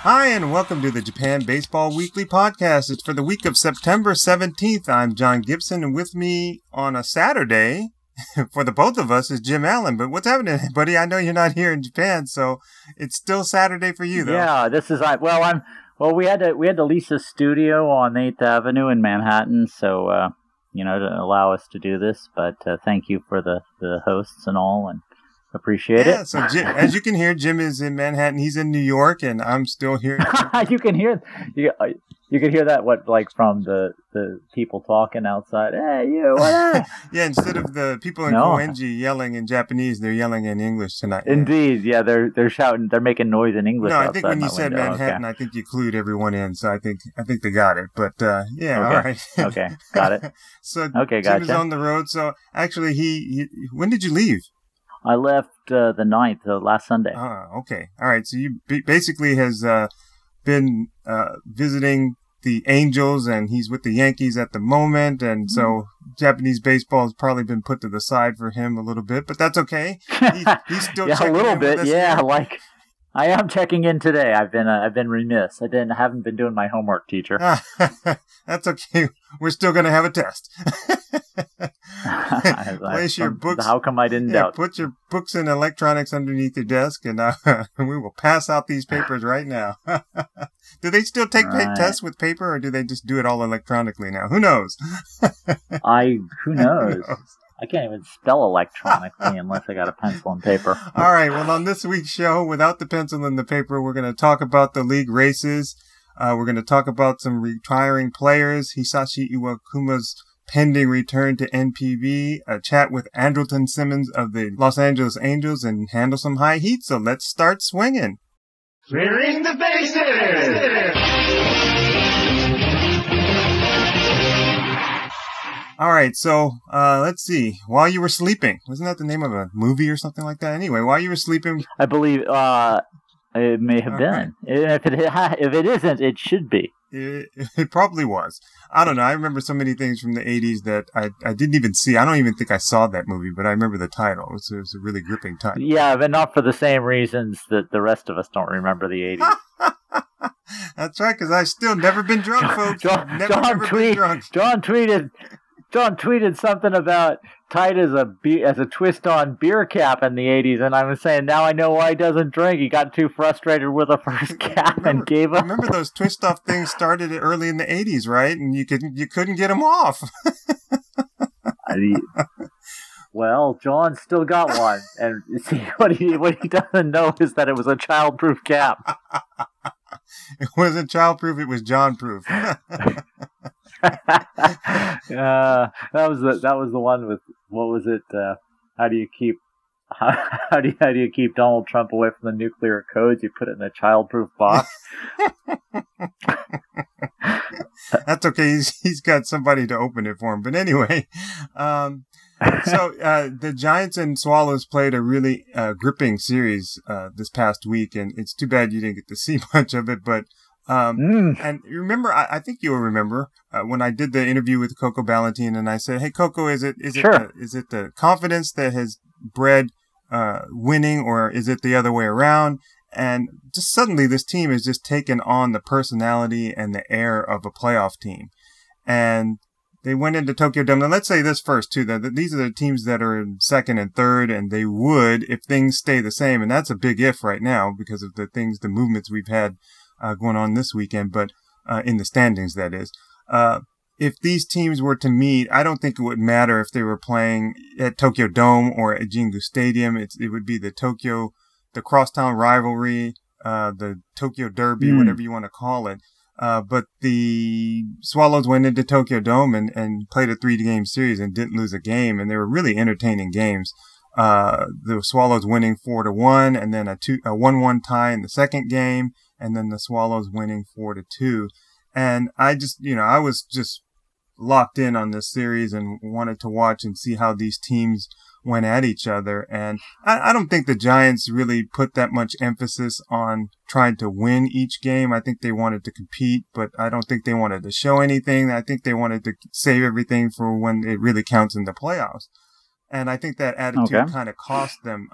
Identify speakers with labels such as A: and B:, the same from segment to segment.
A: Hi, and welcome to the Japan Baseball Weekly Podcast. It's for the week of September 17th. I'm John Gibson, and with me on a Saturday, for the both of us, is Jim Allen. But what's happening, buddy? I know you're not here in Japan, so it's still Saturday for you, though.
B: Yeah, this is we had to lease a studio on 8th Avenue in Manhattan, so to allow us to do this. But thank you for the hosts and all, and appreciate it.
A: So Jim, as you can hear, Jim is in Manhattan. He's in New York, and I'm still here.
B: You can hear that from the people talking outside. Hey, you, what up?
A: Yeah, instead of the people in Koenji yelling in Japanese, they're yelling in English tonight.
B: Indeed, yeah, they're shouting, they're making noise in English.
A: No, I think when you said Manhattan, okay. I think you clued everyone in, so I think they got it. But yeah,
B: okay.
A: All right.
B: Okay, got it.
A: So
B: okay,
A: Jim
B: gotcha.
A: is on the road. So actually, he when did you leave?
B: I left the 9th, last Sunday.
A: Okay. All right. So you basically has been visiting the Angels, and he's with the Yankees at the moment, and so Japanese baseball has probably been put to the side for him a little bit, but that's okay. He's still
B: yeah, a little bit. Yeah,
A: here.
B: Like I am checking in today. I've been remiss. I haven't been doing my homework, teacher.
A: That's okay. We're still going to have a test. Place your books.
B: How come I didn't doubt?
A: Put your books and electronics underneath your desk, and we will pass out these papers right now. Do they still take tests with paper, or do they just do it all electronically now? Who knows?
B: Who knows? I can't even spell electronically unless I got a pencil and paper.
A: All right. Well, on this week's show, without the pencil and the paper, we're going to talk about the league races. We're going to talk about some retiring players, Hisashi Iwakuma's pending return to NPB, a chat with Andrelton Simmons of the Los Angeles Angels, and handle some high heat. So let's start swinging.
C: Clearing the bases!
A: All right, so let's see. While you were sleeping, wasn't that the name of a movie or something like that? Anyway, while you were sleeping,
B: I believe it may have been. Right. If it isn't, it should be.
A: It probably was. I don't know. I remember so many things from the 80s that I didn't even see. I don't even think I saw that movie, but I remember the title. It was a really gripping title.
B: Yeah, but not for the same reasons that the rest of us don't remember the 80s.
A: That's right, because I've still never been drunk, folks. John
B: tweeted something about tight as a twist-on beer cap in the 80s, and I was saying, now I know why he doesn't drink. He got too frustrated with the first cap and gave up.
A: Remember those twist-off things started early in the 80s, right? And you couldn't get them off.
B: Well, John still got one, and see what he doesn't know is that it was a child-proof cap.
A: It wasn't child-proof; it was John-proof.
B: That was the one with, what was it? How do you keep Donald Trump away from the nuclear codes? You put it in a child-proof box.
A: That's okay. He's got somebody to open it for him. But anyway, so the Giants and Swallows played a really gripping series this past week, and it's too bad you didn't get to see much of it. But and you remember, I think you'll remember when I did the interview with Coco Ballantine, and I said, "Hey, Coco, is it the confidence that has bred winning, or is it the other way around?" And just suddenly, this team has just taken on the personality and the air of a playoff team, and they went into Tokyo Dome. Now, let's say this first, too, that these are the teams that are in second and third, and they would if things stay the same. And that's a big if right now because of the movements we've had going on this weekend, but in the standings, that is. If these teams were to meet, I don't think it would matter if they were playing at Tokyo Dome or at Jingu Stadium. It would be the crosstown rivalry, the Tokyo Derby, whatever you want to call it. But the Swallows went into Tokyo Dome and played a 3-game series and didn't lose a game, and they were really entertaining games. The Swallows winning 4-1, and then a 1-1 tie in the second game, and then the Swallows winning 4-2. And I was just locked in on this series and wanted to watch and see how these teams went at each other. And I don't think the Giants really put that much emphasis on trying to win each game. I think they wanted to compete, but I don't think they wanted to show anything. I think they wanted to save everything for when it really counts in the playoffs. And I think that attitude kind of cost them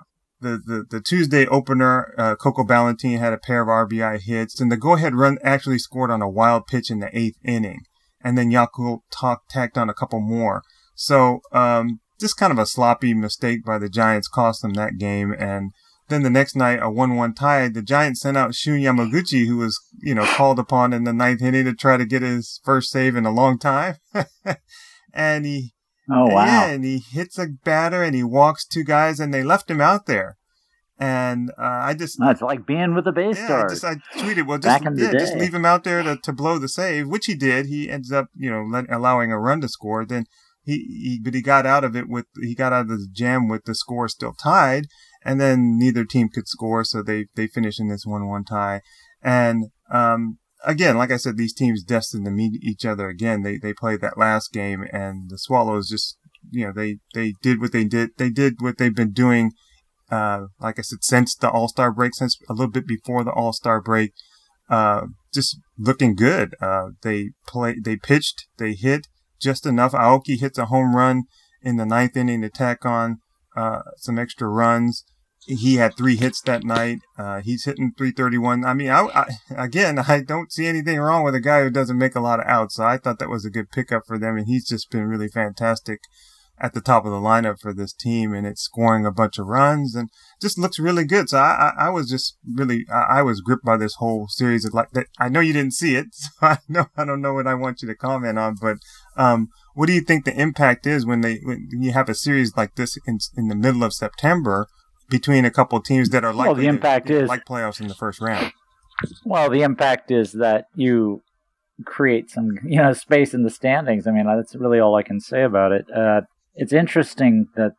A: the Tuesday opener, Coco Ballantine had a pair of RBI hits, and the go-ahead run actually scored on a wild pitch in the 8th inning, and then Yakult tacked on a couple more. So just kind of a sloppy mistake by the Giants cost them that game, and then the next night, a 1-1 tie. The Giants sent out Shun Yamaguchi, who was, called upon in the 9th inning to try to get his first save in a long time. And
B: oh, wow.
A: Yeah, and he hits a batter and he walks 2 guys and they left him out there. And it's
B: like being with the Baystars.
A: I tweeted, well, just leave him out there to blow the save, which he did. He ends up, allowing a run to score. Then but he got out of the jam with the score still tied. And then neither team could score, so they finish in this 1-1 tie. And again, like I said, these teams destined to meet each other again. They played that last game, and the Swallows just, they did what they did. They did what they've been doing, like I said, since the All-Star break, since a little bit before the All-Star break, just looking good. They pitched, they hit just enough. Aoki hits a home run in the 9th inning to tack on some extra runs. He had 3 hits that night. He's hitting .331. I mean, I don't see anything wrong with a guy who doesn't make a lot of outs. So I thought that was a good pickup for them, and he's just been really fantastic at the top of the lineup for this team, and it's scoring a bunch of runs and just looks really good. So I was just really, I was gripped by this whole series of that. I know you didn't see it, so I don't know what I want you to comment on, but what do you think the impact is when you have a series like this in the middle of September between a couple of teams that are likely like playoffs in the first round?
B: Well, the impact is that you create some space in the standings. I mean, that's really all I can say about it. It's interesting that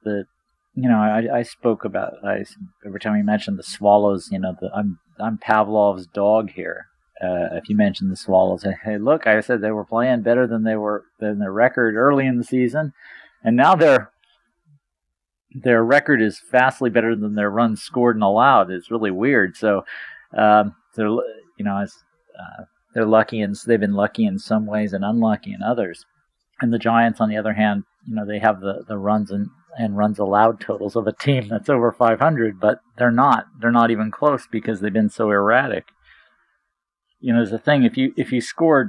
B: I spoke about every time you mentioned the Swallows. I'm Pavlov's dog here. If you mention the Swallows, hey, look, I said they were playing better than their record early in the season, and now their record is vastly better than their runs scored and allowed. It's really weird. So they're lucky, and they've been lucky in some ways and unlucky in others. And the Giants, on the other hand, they have the runs and runs allowed totals of a team that's over 500, but they're not even close because they've been so erratic. There's a thing, if you scored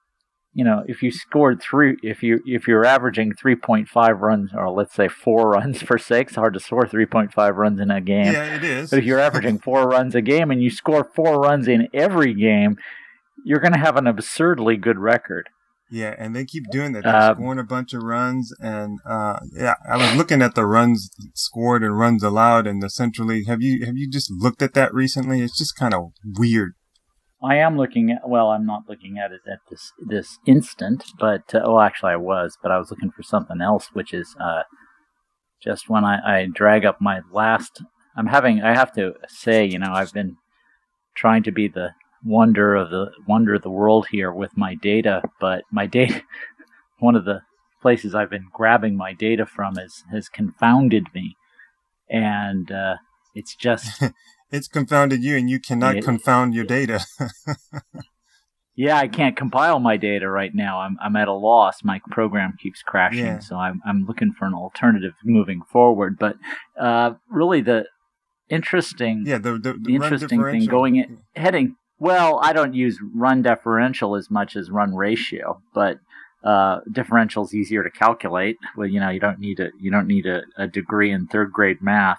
B: 3, if you're averaging 3.5 runs, or let's say 4 runs per 6, hard to score 3.5 runs in a game.
A: Yeah, it is.
B: But if you're averaging 4 runs a game and you score 4 runs in every game, you're going to have an absurdly good record.
A: Yeah, and they keep doing that. They're scoring a bunch of runs, and I was looking at the runs scored and runs allowed in the Central League. Have you just looked at that recently? It's just kind of weird.
B: I am looking at. Well, I'm not looking at it at this instant, but actually I was looking for something else, which is just when I drag up my last. I have to say, I've been trying to be the wonder of the world here with my data, but my data, one of the places I've been grabbing my data from has confounded me, and it's just
A: it's confounded you, and you cannot confound your data.
B: Yeah, I can't compile my data right now. I'm at a loss. My program keeps crashing, so I'm looking for an alternative moving forward. But really, the interesting the interesting thing heading. Well, I don't use run differential as much as run ratio, but differential is easier to calculate. Well, you don't need a degree in 3rd grade math.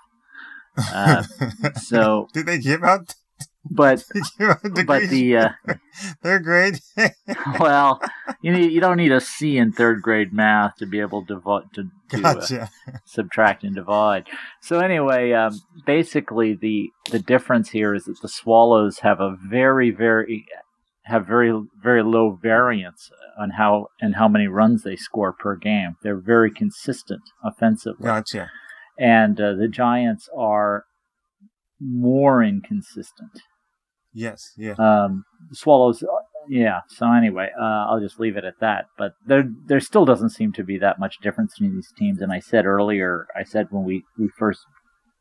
B: So
A: did they give out?
B: But the
A: 3rd grade.
B: Well, you don't need a C in 3rd grade math to be able to subtract and divide. So anyway, basically the difference here is that the Swallows have a very very low variance on how many runs they score per game. They're very consistent offensively.
A: Gotcha.
B: And the Giants are more inconsistent.
A: Yes, yeah.
B: The Swallows, yeah. So anyway, I'll just leave it at that. But there still doesn't seem to be that much difference between these teams. And I said when we first,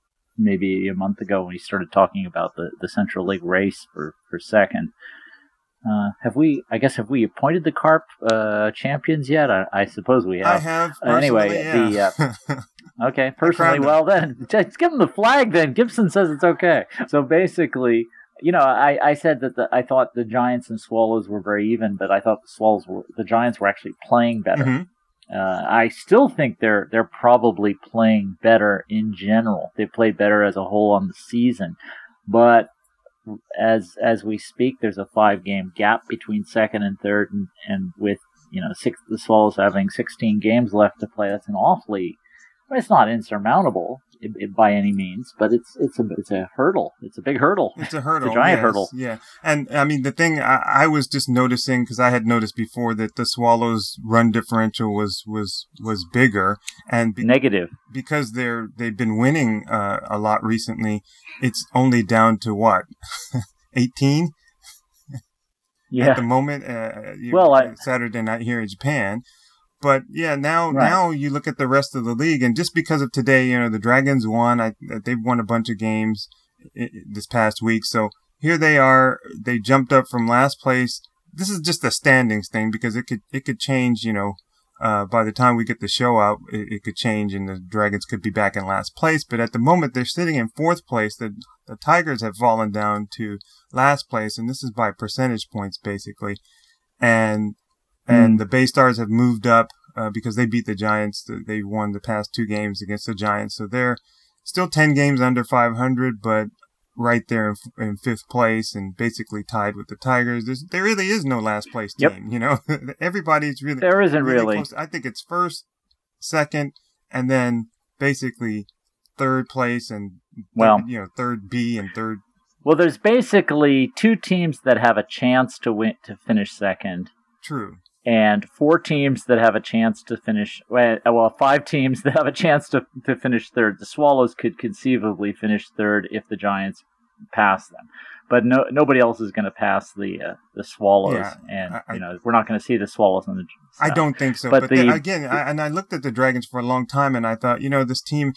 B: maybe a month ago, when we started talking about the Central League race for second, have we appointed the Carp champions yet? I suppose we have.
A: I have.
B: Anyway,
A: yeah.
B: Okay, personally, well then, just give them the flag then. Gibson says it's okay. So basically, I said that I thought the Giants and Swallows were very even, but I thought the Giants were actually playing better.
A: Mm-hmm.
B: I still think they're probably playing better in general. They played better as a whole on the season, but as we speak, there's a 5-game gap between second and third, and with the Swallows having 16 games left to play, that's an awfully. It's not insurmountable by any means, but it's a hurdle. It's a big hurdle.
A: It's a hurdle.
B: It's a giant
A: yes,
B: hurdle.
A: Yeah. And I mean, the thing I was just noticing, because I had noticed before that the Swallows' run differential was bigger, and
B: negative,
A: because they've been winning a lot recently. It's only down to what, 18?
B: Yeah.
A: At the moment, Saturday night here in Japan. But yeah, now you look at the rest of the league, and just because of today, the Dragons won. They've won a bunch of games this past week. So here they are. They jumped up from last place. This is just a standings thing, because it could change. By the time we get the show out, it could change, and the Dragons could be back in last place. But at the moment, they're sitting in 4th place. The Tigers have fallen down to last place, and this is by percentage points basically. And the Bay Stars have moved up because they beat the Giants. They won the past 2 games against the Giants. So they're still 10 games under 500, but right there in 5th place and basically tied with the Tigers. There really is no last place team.
B: Yep.
A: Everybody's really...
B: There isn't really.
A: Close. I think it's 1st, 2nd, and then basically 3rd place and 3rd B and 3rd...
B: Well, there's basically 2 teams that have a chance to finish 2nd.
A: True.
B: And 4 teams that have a chance to finish. 5 teams that have a chance to finish 3rd. The Swallows could conceivably finish 3rd if the Giants pass them, but nobody else is going to pass the Swallows. Yeah, and we're not going to see the Swallows in the.
A: I don't think so. But again, I looked at the Dragons for a long time, and I thought, this team,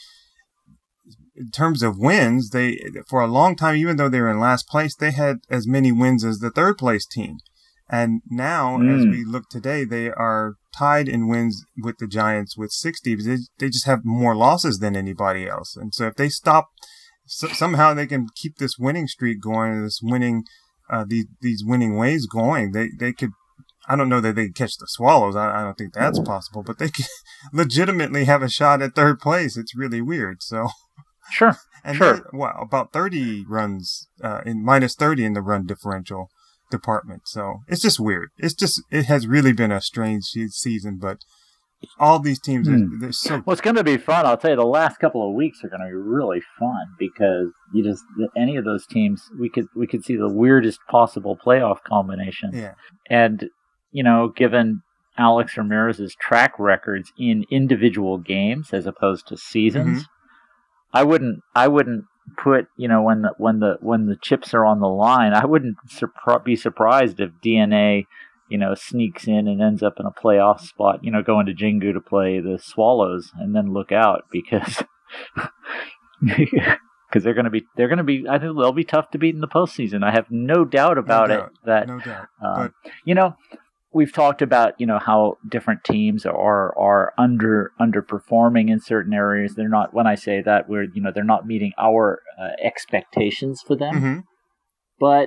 A: in terms of wins, they for a long time, even though they were in last place, they had as many wins as the 3rd place team. And now, as we look today, they are tied in wins with the Giants with 60. They just have more losses than anybody else. And so if they stop, somehow they can keep this winning streak going, this winning, these winning ways going. They could, I don't know that they could catch the Swallows. I don't think that's possible, but they could legitimately have a shot at 3rd place. It's really weird. So.
B: Sure.
A: And
B: sure.
A: About 30 runs, in minus 30 in the run differential department. So it's just weird. It has really been a strange season, but all these teams they're so.
B: Well, it's going to be fun. I'll tell you, the last couple of weeks are going to be really fun, because any of those teams, we could see the weirdest possible playoff combination.
A: Yeah.
B: And given Alex Ramirez's track records in individual games as opposed to seasons, I wouldn't put, when the chips are on the line, I wouldn't be surprised if DNA, sneaks in and ends up in a playoff spot, going to Jingu to play the Swallows, and then look out, because they're going to be, I think they'll be tough to beat in the postseason. I have no doubt about it.
A: No doubt.
B: We've talked about, how different teams are underperforming in certain areas. They're not, when I say that, they're not meeting our expectations for them. But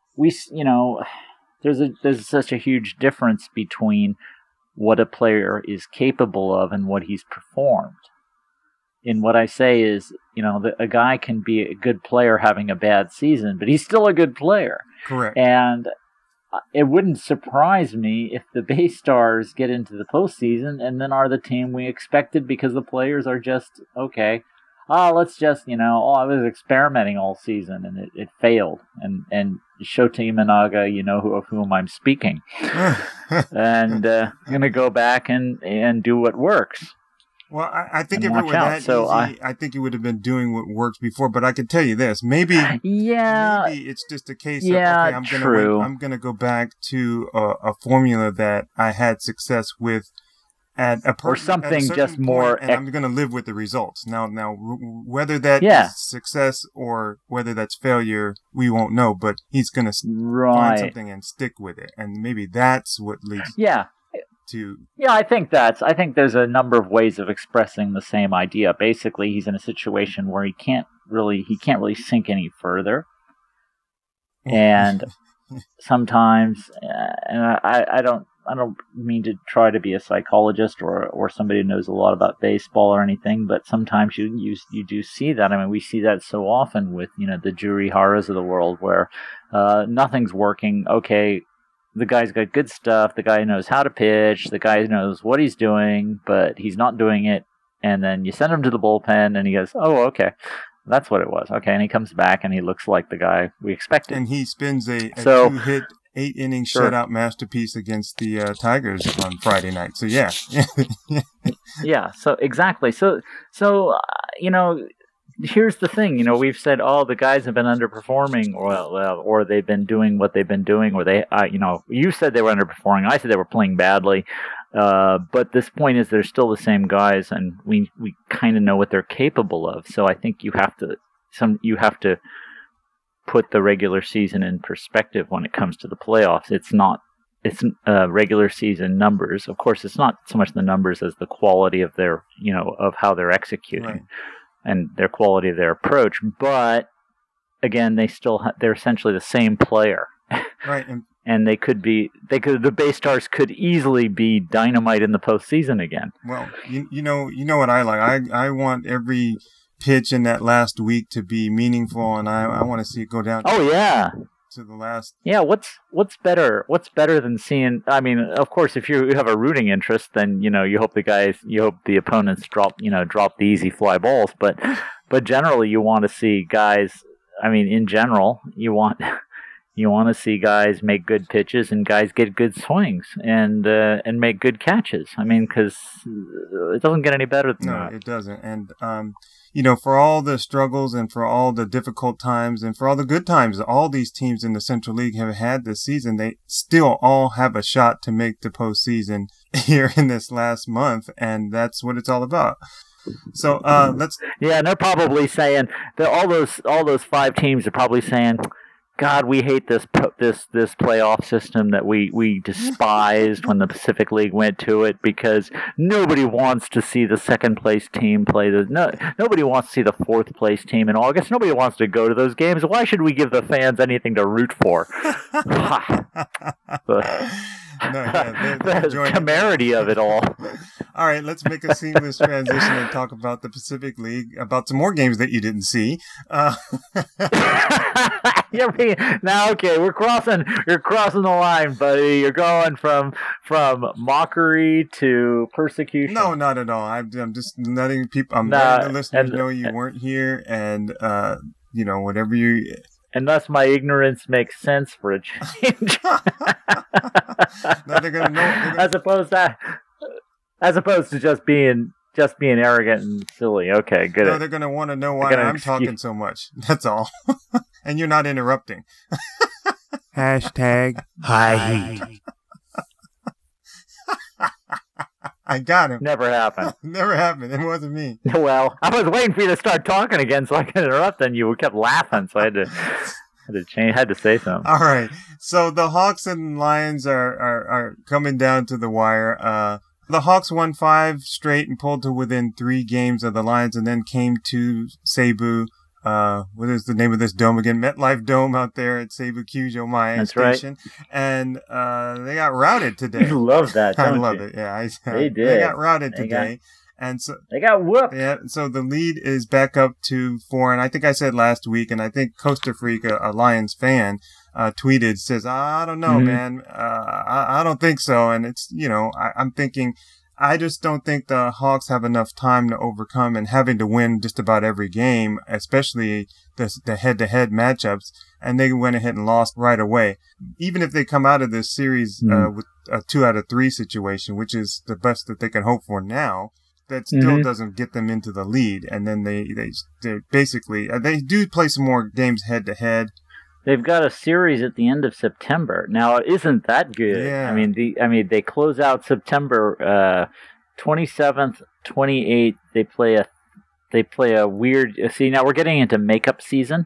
B: there's such a huge difference between what a player is capable of and what he's performed. And what I say is, a guy can be a good player having a bad season, but he's still a good player.
A: Correct.
B: And it wouldn't surprise me if the Bay Stars get into the postseason and then are the team we expected, because the players are just, okay, let's just, I was experimenting all season and it failed. And Shota Imanaga, of whom I'm speaking. And I'm going to go back and do what works.
A: Well, I think if it were that easy, I think you would have been doing what works before. But I can tell you this: maybe it's just a case of, okay, I'm going to go back to a formula that I had success with at
B: or something just more.
A: And I'm going to live with the results. Now, whether that is success or whether that's failure, we won't know. But he's going to find something and stick with it, and maybe that's what leads. To
B: I think there's a number of ways of expressing the same idea. Basically, he's in a situation where he can't really sink any further, and sometimes, and I don't mean to try to be a psychologist or somebody who knows a lot about baseball or anything, but sometimes you do see that. I mean, we see that so often with, the Juri Haras of the world, where nothing's working. Okay, the guy's got good stuff. The guy knows how to pitch. The guy knows what he's doing, but he's not doing it. And then you send him to the bullpen, and he goes, "Oh, okay, that's what it was." Okay, and he comes back, and he looks like the guy we expected.
A: And he spins a 2-hit, 8-inning shutout masterpiece against the Tigers on Friday night. So yeah,
B: yeah. So exactly. So here's the thing. We've said, oh, the guys have been underperforming, or they've been doing what they've been doing, or they, you said they were underperforming. I said they were playing badly. But this point is they're still the same guys, and we kind of know what they're capable of. So I think you have to put the regular season in perspective when it comes to the playoffs. It's regular season numbers. Of course, it's not so much the numbers as the quality of their, of how they're executing. Right. And their quality of their approach. But again, they're essentially the same player.
A: Right.
B: And the Baystars could easily be dynamite in the postseason again.
A: Well, you know what I like. I want every pitch in that last week to be meaningful, and I want to see it go down. To the last.
B: Yeah, what's better? What's better than seeing? I mean, of course, if you have a rooting interest, then you hope the opponents drop the easy fly balls. But generally, you want to see guys. I mean, in general, you want to see guys make good pitches and guys get good swings and make good catches. I mean, because it doesn't get any better than that.
A: No, it doesn't. And for all the struggles and for all the difficult times and for all the good times, all these teams in the Central League have had this season, they still all have a shot to make the postseason here in this last month, and that's what it's all about. So let's.
B: Yeah, and they're probably saying that all those 5 teams are probably saying, God, we hate this playoff system that we despised when the Pacific League went to it, because nobody wants to see the second place team play nobody wants to see the fourth place team in August. Nobody wants to go to those games. Why should we give the fans anything to root for? The temerity of it all.
A: All right, let's make a seamless transition and talk about the Pacific League, about some more games that you didn't see.
B: Okay, you're crossing the line, buddy. You're going from mockery to persecution.
A: No, not at all. I'm just letting the listeners know you weren't here, and whatever you.
B: And thus my ignorance makes sense for a change.
A: Now they're gonna know.
B: As opposed to just being arrogant and silly. Okay, good.
A: No, they're going to want to know why I'm talking so much. That's all. And you're not interrupting.
D: Hashtag high heat.
A: I got him.
B: Never happened.
A: Never happened. It wasn't me.
B: Well, I was waiting for you to start talking again so I could interrupt, and you kept laughing, so I had to say something.
A: All right. So the Hawks and Lions are coming down to the wire. The Hawks won 5 straight and pulled to within 3 games of the Lions, and then came to Seibu. What is the name of this dome again? MetLife Dome out there at Seibu Kyujo Station. Right. And they got routed today.
B: You love that, don't you?
A: I love it. Yeah,
B: they did.
A: They got routed today. And so
B: they got whooped.
A: Yeah, so the lead is back up to 4. And I think I said last week, and I think Costa Rica, a Lions fan, tweeted, says, I don't know, man. I don't think so. And it's, I'm thinking, I just don't think the Hawks have enough time to overcome and having to win just about every game, especially the head-to-head matchups. And they went ahead and lost right away. Even if they come out of this series with a 2 out of 3 situation, which is the best that they can hope for now, that still doesn't get them into the lead. And then they basically, they do play some more games head-to-head.
B: They've got a series at the end of September. Now, isn't that good?
A: Yeah.
B: I mean, they close out September 27th, 28th. They play a weird. See, now we're getting into makeup season.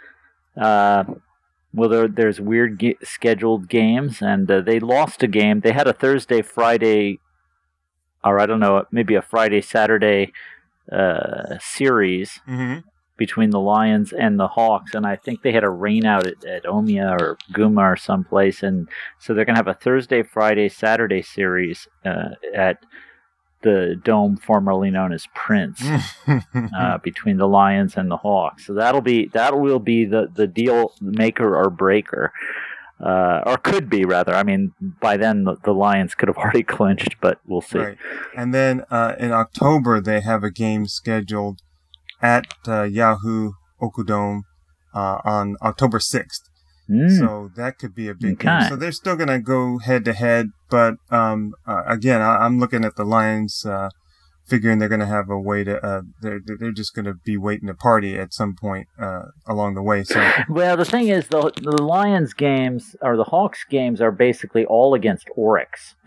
B: Well, there's weird scheduled games, and they lost a game. They had a Thursday, Friday, or I don't know, maybe a Friday, Saturday series between the Lions and the Hawks, and I think they had a rain out at Omiya or Guma or someplace, and so they're going to have a Thursday, Friday, Saturday series at the dome formerly known as Prince between the Lions and the Hawks. So that will be the deal maker or breaker, or could be rather. I mean, by then the Lions could have already clinched, but we'll see.
A: Right. And then in October they have a game scheduled at Yahoo Okudome on October 6th. So that could be a big game. So they're still going to go head-to-head, but again, I'm looking at the Lions, figuring they're going to have a way to. They're just going to be waiting to party at some point along the way. So
B: well, the thing is, the Lions games or the Hawks games are basically all against Oryx.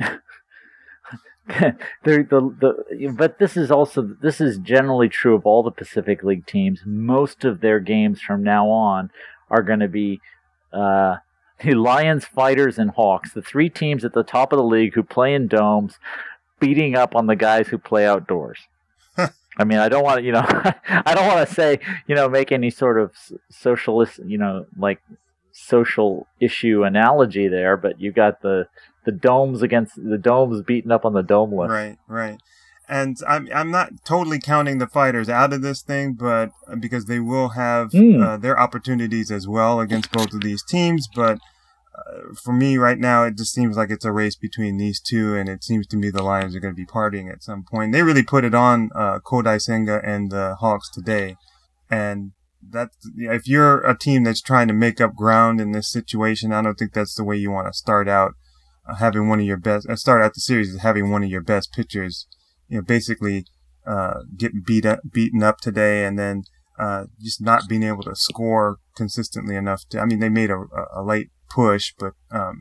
B: But this is generally true of all the Pacific League teams. Most of their games from now on are going to be the Lions, Fighters, and Hawks, the three teams at the top of the league who play in domes, beating up on the guys who play outdoors. I mean, I don't want to, I don't want to say, make any sort of socialist, like social issue analogy there, but you got the domes against the domes beating up on the domeless.
A: Right. And I'm not totally counting the Fighters out of this thing, but because they will have their opportunities as well against both of these teams. But for me right now, it just seems like it's a race between these two, and it seems to me the Lions are going to be partying at some point. They really put it on Kodai Senga and the Hawks today, and that if you're a team that's trying to make up ground in this situation, I don't think that's the way you want to start out. Having one of your best start out the series is having one of your best pitchers, basically getting beaten up today, and then just not being able to score consistently enough to. I mean, they made a late push, but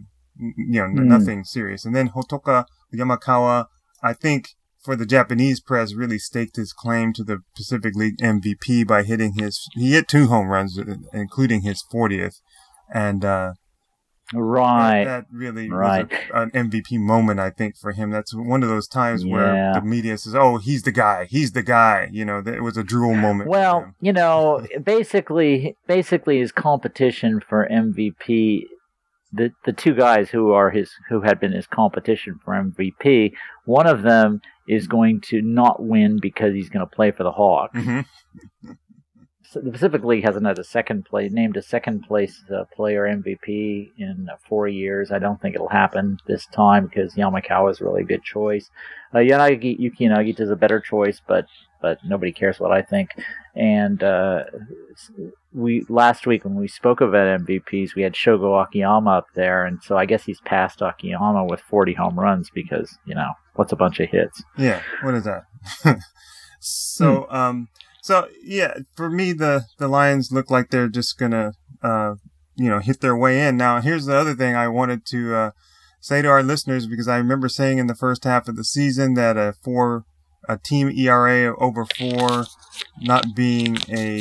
A: nothing serious. And then Hotoka Yamakawa, I think, for the Japanese press, really staked his claim to the Pacific League MVP by he hit 2 home runs, including his 40th, and that really was an MVP moment, I think, for him. That's one of those times where the media says, "Oh, he's the guy. It was a drool moment.
B: Well, basically his competition for MVP, the two guys who had been his competition for MVP, one of them is going to not win because he's going to play for the Hawks. So the Pacific League hasn't had named a second place player MVP in 4 years. I don't think it'll happen this time because Yamakawa is a really good choice. Yuki Nagita is a better choice, but nobody cares what I think. And last week when we spoke about MVPs, we had Shogo Akiyama up there, and so I guess he's passed Akiyama with 40 home runs because what's a bunch of hits?
A: Yeah, what is that? So yeah, for me, the Lions look like they're just gonna, hit their way in. Now, here's the other thing I wanted to say to our listeners, because I remember saying in the first half of the season that a team ERA over 4 not being a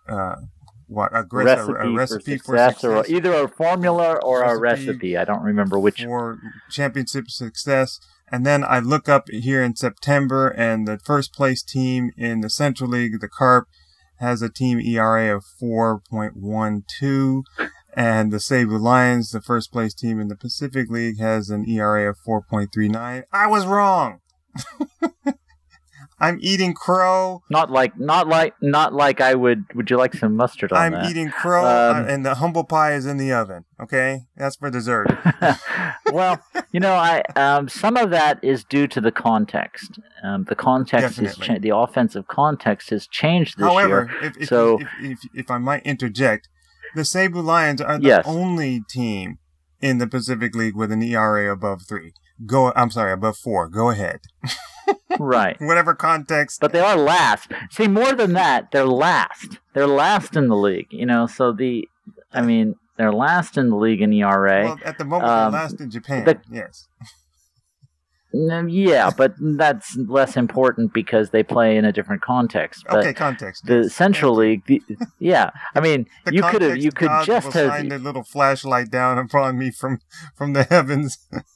A: recipe for success,
B: or either a formula or a recipe. I don't remember which.
A: For championship success. And then I look up here in September, and the first place team in the Central League, the Carp, has a team ERA of 4.12. And the Seibu Lions, the first place team in the Pacific League, has an ERA of 4.39. I was wrong. I'm eating crow.
B: Not like I would. Would you like some mustard on that?
A: I'm eating crow, and the humble pie is in the oven. Okay, that's for dessert.
B: Well, some of that is due to the context. The context the offensive context has changed this year.
A: However, if I might interject, the Seibu Lions are the only team in the Pacific League with an ERA above 3. Above 4. Go ahead.
B: Right.
A: Whatever context.
B: But they are last. See, more than that, they're last. They're last in the league. They're last in the league in ERA.
A: Well, at the moment, they're last in Japan. Yes.
B: Yeah, but that's less important because they play in a different context. But
A: okay, context.
B: The Central League, yeah. I mean,
A: the
B: you could
A: gods
B: just
A: will
B: have
A: shine their little flashlight down upon me from the heavens.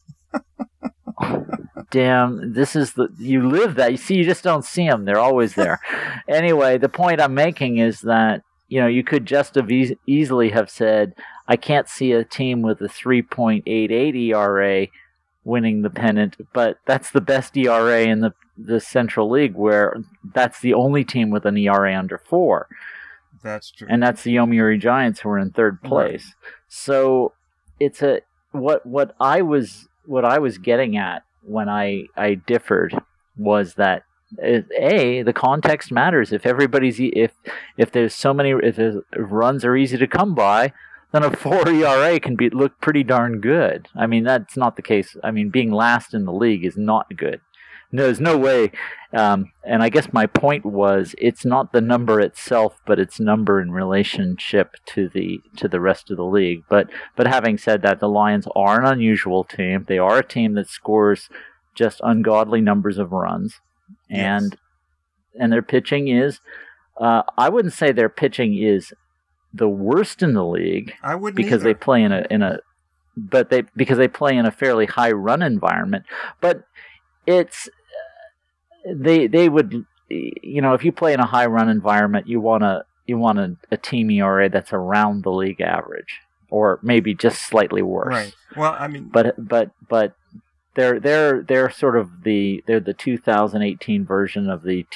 B: Damn, you live that. You see, you just don't see them. They're always there. Anyway, the point I'm making is that, you could just have easily have said, I can't see a team with a 3.88 ERA winning the pennant, but that's the best ERA in the Central League, where that's the only team with an ERA under 4.
A: That's true.
B: And that's the Yomiuri Giants, who are in third place. Right. So it's what I was getting at when I differed was that the context matters. If everybody's if there's so many, if runs are easy to come by, then a 4 ERA can look pretty darn good. I mean, that's not the case. I mean, being last in the league is not good. No, there's no way. And I guess my point was, it's not the number itself, but its number in relationship to the rest of the league. But having said that, the Lions are an unusual team. They are a team that scores just ungodly numbers of runs, and their pitching is. I wouldn't say their pitching is the worst in the league.
A: I wouldn't
B: because
A: either.
B: They play because they play in a fairly high run environment. But it's they would, if you play in a high run environment, you want a team ERA that's around the league average, or maybe just slightly worse.
A: Right. Well, I mean,
B: but they're sort of they're the 2018 version of the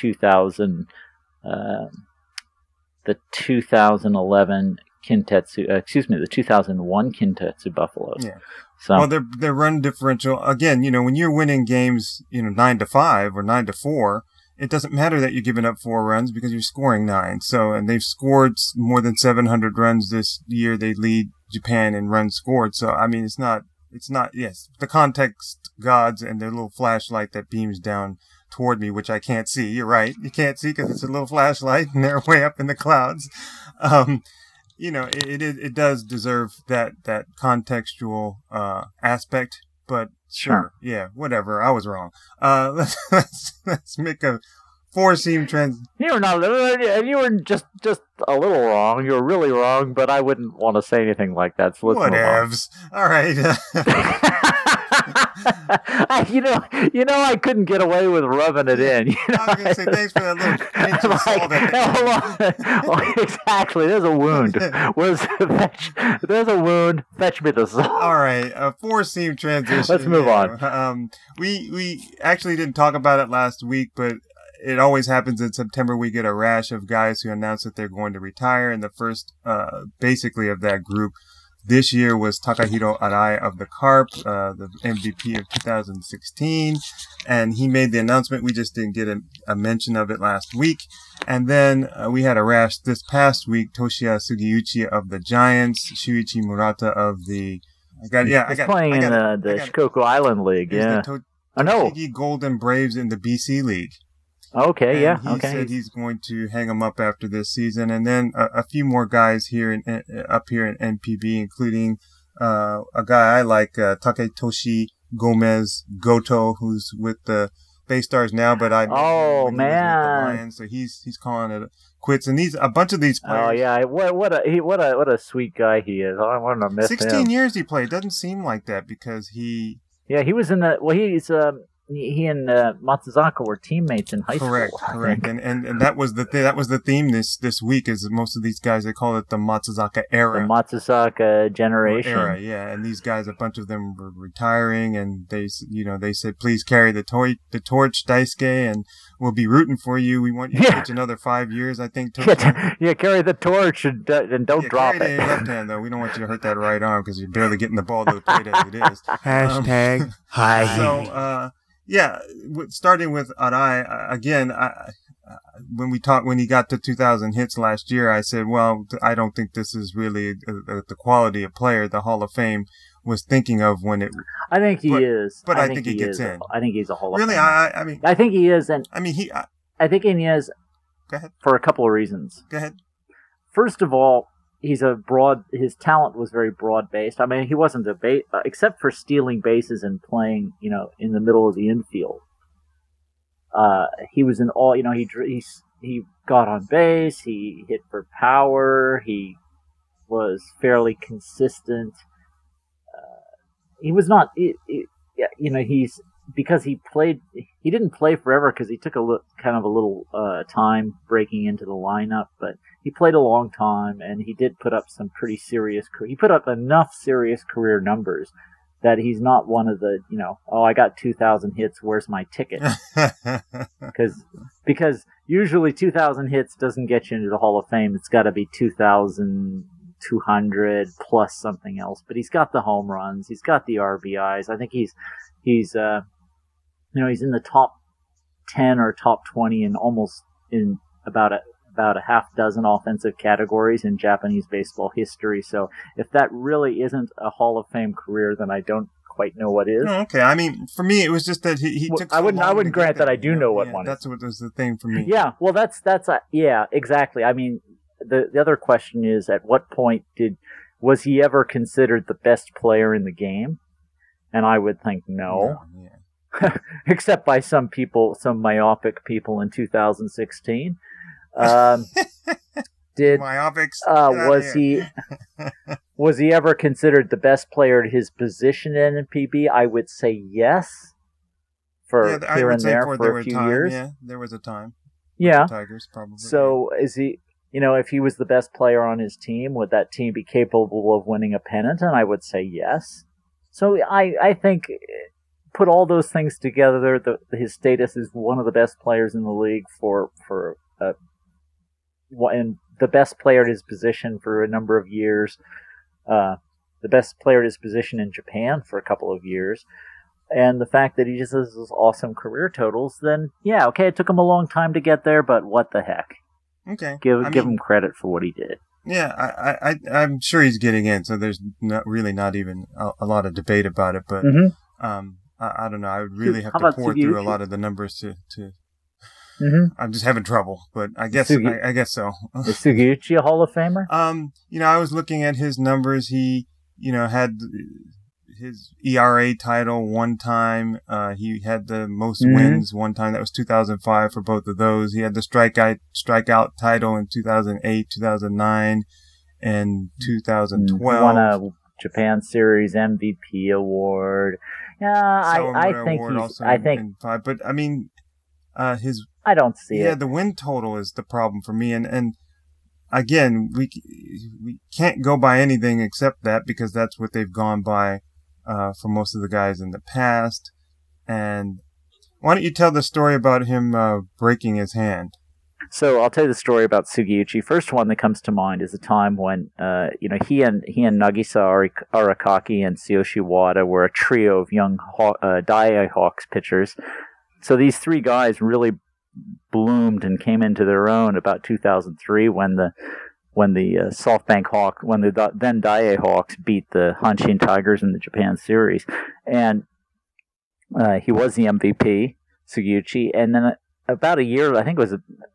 B: 2011 Kintetsu, the 2001 Kintetsu Buffaloes.
A: Yeah.
B: So,
A: well, their run differential, again, when you're winning games, 9-5 or 9-4, it doesn't matter that you're giving up 4 runs because you're scoring 9. So, and they've scored more than 700 runs this year. They lead Japan in runs scored. So, I mean, it's not, yes, the context gods and their little flashlight that beams down toward me, which I can't see. You're right. You can't see because it's a little flashlight and they're way up in the clouds. It does deserve that contextual aspect, but sure. Yeah, whatever. I was wrong. Let's make a 4-seam trans.
B: You were just a little wrong. You were really wrong, but I wouldn't want to say anything like that. So let's
A: Whatevs. All right.
B: I couldn't get away with rubbing it in.
A: I was going to say thanks for that little pinch of salt.
B: Exactly. There's a wound. There's a wound. Fetch me the salt.
A: All right. A 4-seam transition.
B: Let's move on.
A: We actually didn't talk about it last week, but it always happens in September. We get a rash of guys who announce that they're going to retire, and the first, basically, of that group this year was Takahiro Arai of the Carp, the MVP of 2016, and he made the announcement. We just didn't get a mention of it last week. And then we had a rash this past week, Toshiya Sugiyuchi of the Giants, Shuichi Murata of the...
B: He's playing in the Shikoku Island League, yeah.
A: Tochigi Golden Braves in the BC League.
B: Okay,
A: and he said he's going to hang them up after this season, and then a few more guys here up here in NPB, including a guy I like, Taketoshi Gomez Goto, who's with the Baystars now, but I
B: man, with the
A: Lions, so he's calling it quits. And a bunch of these players.
B: Oh yeah, what a sweet guy he is. I want to miss
A: 16 years he played. Doesn't seem like that because he.
B: Yeah, he was in the. Well, he and Matsuzaka were teammates in high school.
A: Correct. And that was the theme this week. Is most of these guys, they call it the Matsuzaka era.
B: The Matsuzaka generation.
A: Era, yeah. And these guys, a bunch of them were retiring, and they said, please carry the torch, Daisuke, and we'll be rooting for you. We want you to pitch another 5 years, I think.
B: Yeah, carry the torch and don't drop it.
A: Carry it in your left hand, though. We don't want you to hurt that right arm because you're barely getting the ball to the plate as it is.
D: Hashtag hi.
A: So, yeah, starting with Arai, again, when he got to 2,000 hits last year, I said, well, I don't think this is really the quality of player the Hall of Fame was thinking of when it...
B: I think he is.
A: But I think he gets in.
B: I think he's a Hall of Fame.
A: Really? I mean...
B: I think he is, and...
A: I mean,
B: I think he is
A: go ahead.
B: For a couple of reasons.
A: Go ahead.
B: First of all, he's a broad. His talent was very broad based. I mean, he wasn't except for stealing bases and playing, in the middle of the infield. He was in all. He got on base. He hit for power. He was fairly consistent. He was not. He's because he played. He didn't play forever because he took a little time breaking into the lineup, but he played a long time, and he did put up some pretty serious. He put up enough serious career numbers that he's not one of the, I got 2,000 hits, where's my ticket? Because usually 2,000 hits doesn't get you into the Hall of Fame. It's got to be 2,200 plus something else. But he's got the home runs, he's got the RBIs. I think he's he's in the top 10 or top 20 in almost in about a half dozen offensive categories in Japanese baseball history. So if that really isn't a Hall of Fame career, then I don't quite know what is.
A: Oh, okay. I mean, for me, it was just that he took.
B: I wouldn't grant that I do know what one is.
A: That's what was the thing for me.
B: Yeah. Well, that's yeah, exactly. I mean, the other question is, at what point was he ever considered the best player in the game? And I would think no. Except by some myopic people in 2016.
A: Myopics?
B: Was he ever considered the best player at his position in PB? I would say yes. Here and there for a few years.
A: Yeah, there was a time.
B: Yeah.
A: Tigers probably.
B: So is he? If he was the best player on his team, would that team be capable of winning a pennant? And I would say yes. So I think, put all those things together, his status is one of the best players in the league and the best player at his position for a number of years, the best player at his position in Japan for a couple of years, and the fact that he just has those awesome career totals, then yeah, okay, it took him a long time to get there, but what the heck?
A: Okay,
B: give him credit for what he did.
A: Yeah, I'm sure he's getting in, so there's not even a lot of debate about it, but I don't know. I would really have to pour through a lot of the numbers to I'm just having trouble, but I guess so.
B: Is Sugiuchi a Hall of Famer?
A: I was looking at his numbers. He, had his ERA title one time. He had the most wins one time. That was 2005 for both of those. He had the strikeout title in 2008, 2009, and 2012.
B: Won a Japan Series MVP award. Yeah, I think he's. I think,
A: but I mean, his.
B: I don't see it.
A: Yeah, the win total is the problem for me, and again, we can't go by anything except that, because that's what they've gone by for most of the guys in the past. And why don't you tell the story about him breaking his hand?
B: So I'll tell you the story about Sugiuchi. First one that comes to mind is a time when he and Nagisa Arakaki and Tsuyoshi Wada were a trio of young Daiei Hawks pitchers. So these three guys really bloomed and came into their own about 2003 when the SoftBank Hawks, when the then Daiei Hawks beat the Hanshin Tigers in the Japan Series, and he was the MVP, Sugiuchi, and then about a year, I think it was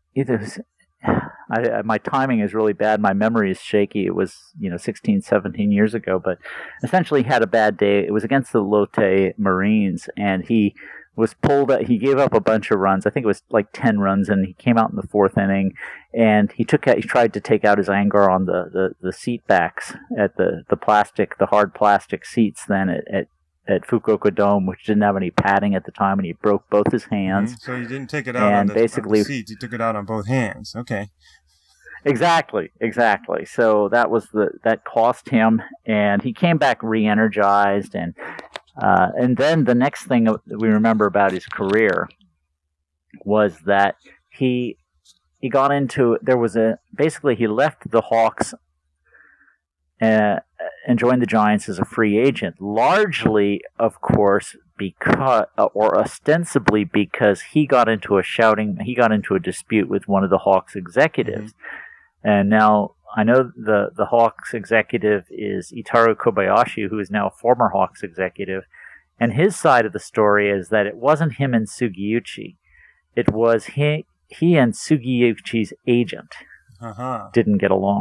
B: my timing is really bad. My memory is shaky. It was 16, 17 years ago, but essentially had a bad day. It was against the Lotte Marines, and he was pulled. He gave up a bunch of runs. I think it was like 10 runs, and he came out in the fourth inning, and he tried to take out his anger on the seat backs at the hard plastic seats then at Fukuoka Dome, which didn't have any padding at the time, and he broke both his hands.
A: So he didn't take it out on the seats, he took it out on both hands. Okay.
B: Exactly. So that cost him, and he came back re-energized, and then the next thing that we remember about his career was that he got into, he left the Hawks and joined the Giants as a free agent, largely, of course, because, or ostensibly because he got into a dispute with one of the Hawks executives. Mm-hmm. And now I know the Hawks executive is Itaru Kobayashi, who is now a former Hawks executive, and his side of the story is that it wasn't him and Sugiuchi. It was he and Sugiuchi's agent didn't get along.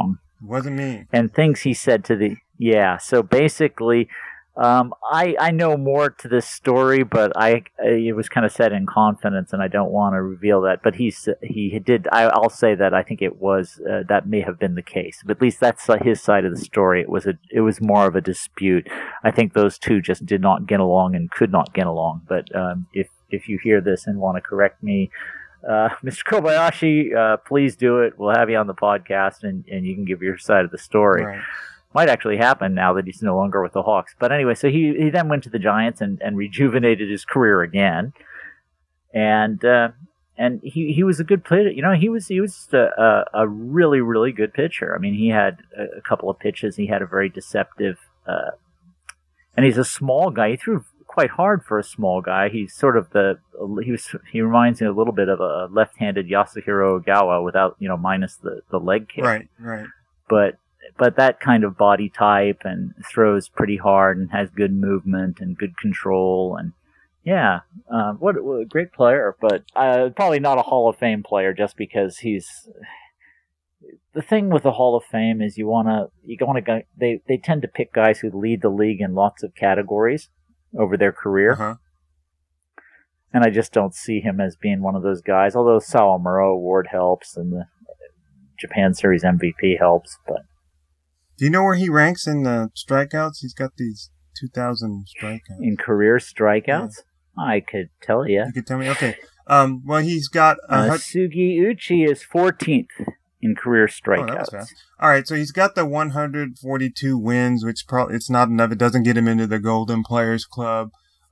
A: Wasn't me.
B: and things he said to the so basically I know more to this story, but it was kind of said in confidence, and I don't want to reveal that. But he did. I'll say that I think it was that may have been the case. But at least that's his side of the story. It was more of a dispute. I think those two just did not get along and could not get along. But if you hear this and want to correct me, Mr. Kobayashi, please do it. We'll have you on the podcast, and you can give your side of the story. Right. Might actually happen now that he's no longer with the Hawks. But anyway, so he then went to the Giants and rejuvenated his career again. And he was a good player. You know, he was just a really, really good pitcher. I mean, he had a couple of pitches. He had a very deceptive, and he's a small guy. He threw quite hard for a small guy. He's sort of he reminds me a little bit of a left-handed Yasuhiro Ogawa without, minus the leg kick.
A: Right.
B: But that kind of body type, and throws pretty hard and has good movement and good control, and what a great player, but probably not a Hall of Fame player, just because he's. The thing with the Hall of Fame is you want to they tend to pick guys who lead the league in lots of categories over their career.
A: Uh-huh.
B: And I just don't see him as being one of those guys, although Sawamura Award helps and the Japan Series MVP helps, but.
A: Do you know where he ranks in the strikeouts? He's got these 2,000 strikeouts.
B: In career strikeouts? Yeah. I could tell you.
A: You could tell me? Okay. Well, he's got...
B: Sugi-Uchi is 14th in career strikeouts. Oh, that was fast.
A: All right, so he's got the 142 wins, which probably it's not enough. It doesn't get him into the Golden Players Club.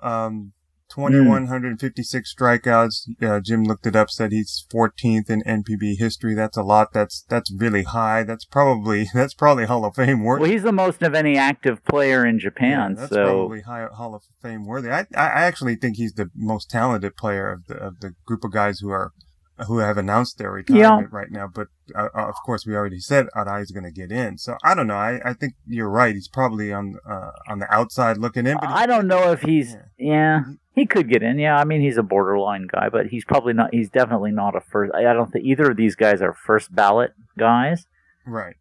A: 2,156 strikeouts. Jim looked it up, said he's 14th in NPB history. That's a lot. That's really high. That's probably Hall of Fame worthy.
B: Well, he's the most of any active player in Japan.
A: That's probably Hall of Fame worthy. I actually think he's the most talented player of the group of guys who have announced their retirement right now. But of course, we already said Arai is going to get in. So I don't know. I think you're right. He's probably on the outside looking in. But
B: I don't know if he's he could get in. Yeah, I mean, he's a borderline guy, but he's probably not. He's definitely not a first. I don't think either of these guys are first ballot guys.
A: Right.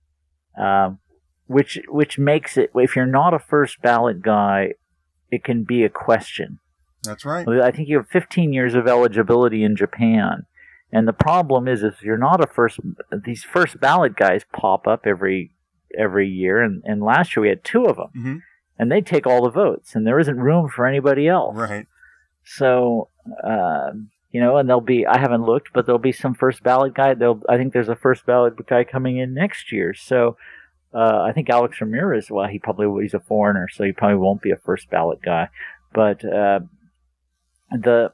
B: Which makes it, if you're not a first ballot guy, it can be a question.
A: That's right.
B: I think you have 15 years of eligibility in Japan. And the problem is, if you're not these first ballot guys pop up every year, and last year we had 2 of them,
A: mm-hmm.
B: and they take all the votes, and there isn't room for anybody else.
A: Right.
B: So, and there'll be, I haven't looked, but there'll be some first ballot guy. I think there's a first ballot guy coming in next year. So, I think Alex Ramirez, he's a foreigner, so he probably won't be a first ballot guy. But, the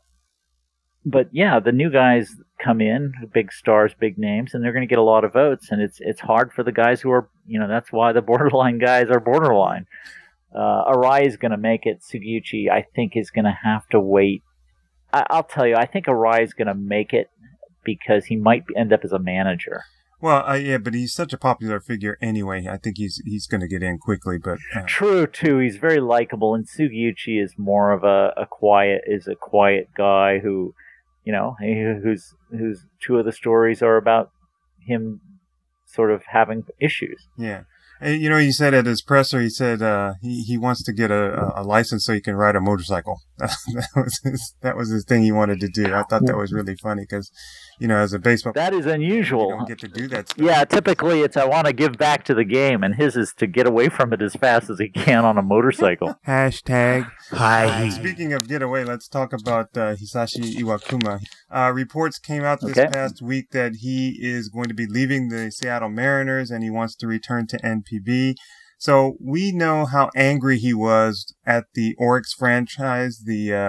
B: new guys come in, big stars, big names, and they're going to get a lot of votes, and it's hard for the guys who are, that's why the borderline guys are borderline. Arai is going to make it. Sugi-Uchi, I think, is going to have to wait. I'll tell you, I think Arai is going to make it because he might end up as a manager.
A: Well, but he's such a popular figure anyway. I think he's going to get in quickly. But
B: true too. He's very likable, and Sugi-Uchi is more of a quiet guy who, who's 2 of the stories are about him sort of having issues.
A: Yeah. And, he said at his presser, he said he wants to get a license so he can ride a motorcycle. that was his thing he wanted to do. I thought that was really funny because, as a baseball
B: player, that is unusual.
A: You don't get to do that stuff.
B: Yeah, typically it's I want to give back to the game, and his is to get away from it as fast as he can on a motorcycle.
D: Hashtag hi.
A: Speaking of get away, let's talk about Hisashi Iwakuma. Reports came out this past week that he is going to be leaving the Seattle Mariners and he wants to return to NPB. So we know how angry he was at the Oryx franchise,